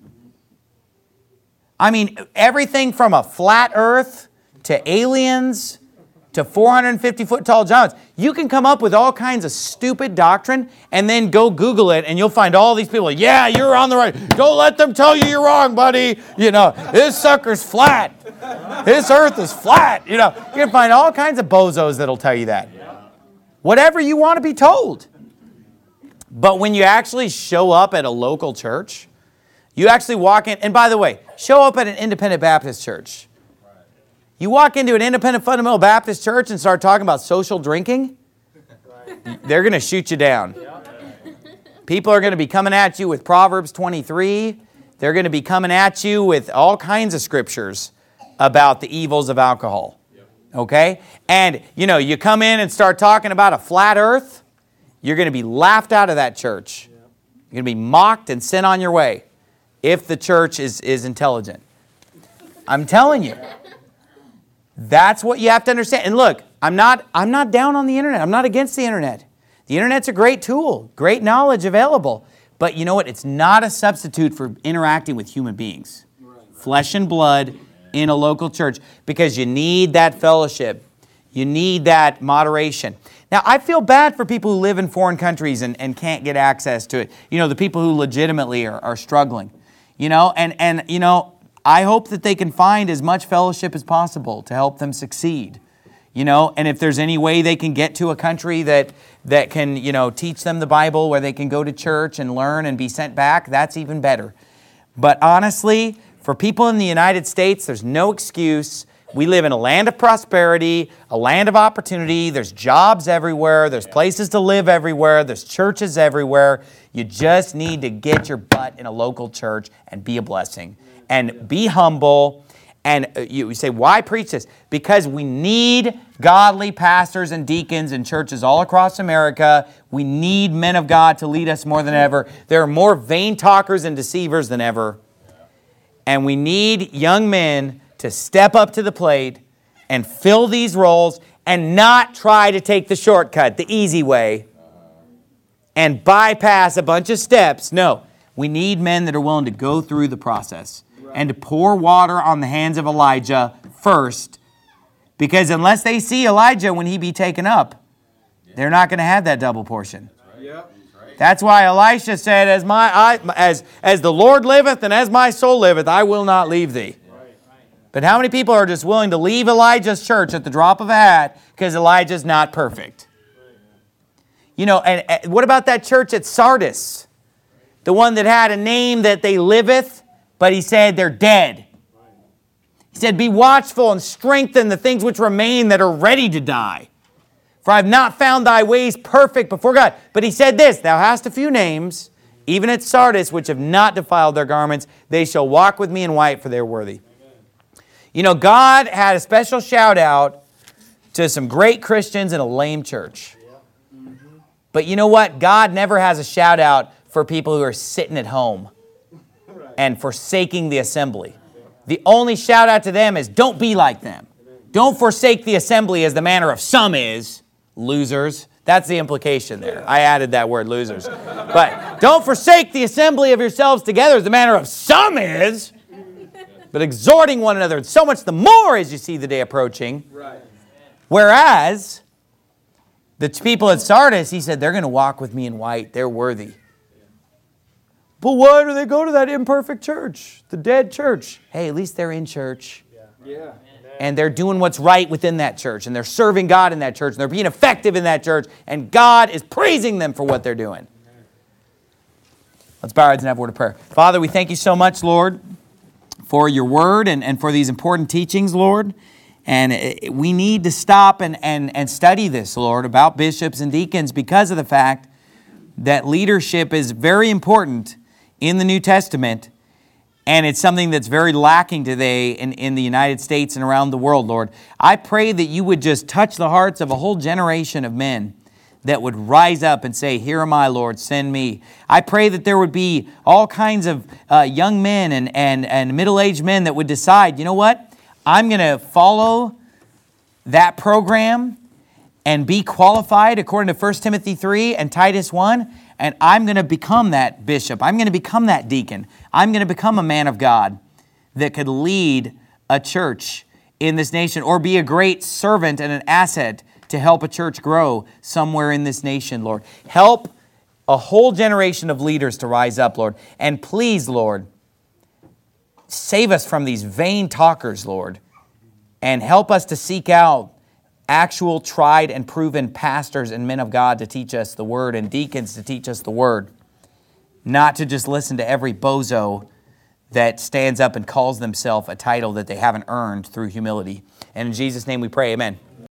I mean, everything from a flat earth to aliens to four hundred fifty foot tall giants. You can come up with all kinds of stupid doctrine and then go Google it and you'll find all these people, yeah, you're on the right. Don't let them tell you you're wrong, buddy. You know, this sucker's flat. This earth is flat. You know, you can find all kinds of bozos that'll tell you that. Whatever you want to be told. But when you actually show up at a local church, you actually walk in, and by the way, show up at an independent Baptist church. You walk into an independent fundamental Baptist church and start talking about social drinking, they're going to shoot you down. People are going to be coming at you with Proverbs twenty-three. They're going to be coming at you with all kinds of scriptures about the evils of alcohol. Okay? And, you know, you come in and start talking about a flat earth, you're going to be laughed out of that church. You're going to be mocked and sent on your way if the church is, is intelligent. I'm telling you. That's what you have to understand. And look, I'm not, I'm not down on the internet. I'm not against the internet. The internet's a great tool, great knowledge available. But you know what? It's not a substitute for interacting with human beings. Flesh and blood in a local church. Because you need that fellowship. You need that moderation. Now, I feel bad for people who live in foreign countries and, and can't get access to it. You know, the people who legitimately are, are struggling. You know, and, and, you know, I hope that they can find as much fellowship as possible to help them succeed. You know, and if there's any way they can get to a country that, that can, you know, teach them the Bible, where they can go to church and learn and be sent back, that's even better. But honestly, for people in the United States, there's no excuse. We live in a land of prosperity, a land of opportunity. There's jobs everywhere. There's places to live everywhere. There's churches everywhere. You just need to get your butt in a local church and be a blessing. And be humble. And you say, why preach this? Because we need godly pastors and deacons in churches all across America. We need men of God to lead us more than ever. There are more vain talkers and deceivers than ever. And we need young men to step up to the plate and fill these roles and not try to take the shortcut, the easy way, and bypass a bunch of steps. No, we need men that are willing to go through the process and to pour water on the hands of Elijah first, because unless they see Elijah when he be taken up, they're not going to have that double portion. That's why Elisha said, as my I, as as the Lord liveth and as my soul liveth, I will not leave thee. But how many people are just willing to leave Elijah's church at the drop of a hat because Elijah's not perfect? You know, and, and what about that church at Sardis? The one that had a name that they liveth, but he said they're dead. He said, be watchful and strengthen the things which remain that are ready to die. For I have not found thy ways perfect before God. But he said this, thou hast a few names, even at Sardis, which have not defiled their garments. They shall walk with me in white, for they are worthy. You know, God had a special shout out to some great Christians in a lame church. But you know what? God never has a shout out for people who are sitting at home and forsaking the assembly. The only shout out to them is don't be like them. Don't forsake the assembly as the manner of some is. Losers. That's the implication there. I added that word, losers. But don't forsake the assembly of yourselves together as the manner of some is, but exhorting one another, so much the more as you see the day approaching. Right. Whereas the people at Sardis, he said, they're going to walk with me in white. They're worthy. But why do they go to that imperfect church? The dead church. Hey, at least they're in church. Yeah. Yeah. And they're doing what's right within that church. And they're serving God in that church. And they're being effective in that church. And God is praising them for what they're doing. Let's bow our heads and have a word of prayer. Father, we thank you so much, Lord, for your word and, and for these important teachings, Lord. And it, we need to stop and, and, and study this, Lord, about bishops and deacons because of the fact that leadership is very important in the New Testament. And it's something that's very lacking today in, in the United States and around the world, Lord. I pray that you would just touch the hearts of a whole generation of men that would rise up and say, here am I, Lord, send me. I pray that there would be all kinds of uh, young men and, and, and middle-aged men that would decide, you know what? I'm going to follow that program and be qualified according to First Timothy three and Titus one, and I'm going to become that bishop. I'm going to become that deacon. I'm going to become a man of God that could lead a church in this nation or be a great servant and an asset to help a church grow somewhere in this nation, Lord. Help a whole generation of leaders to rise up, Lord. And please, Lord, save us from these vain talkers, Lord, and help us to seek out actual tried and proven pastors and men of God to teach us the word and deacons to teach us the word, not to just listen to every bozo that stands up and calls themselves a title that they haven't earned through humility. And in Jesus' name we pray, amen.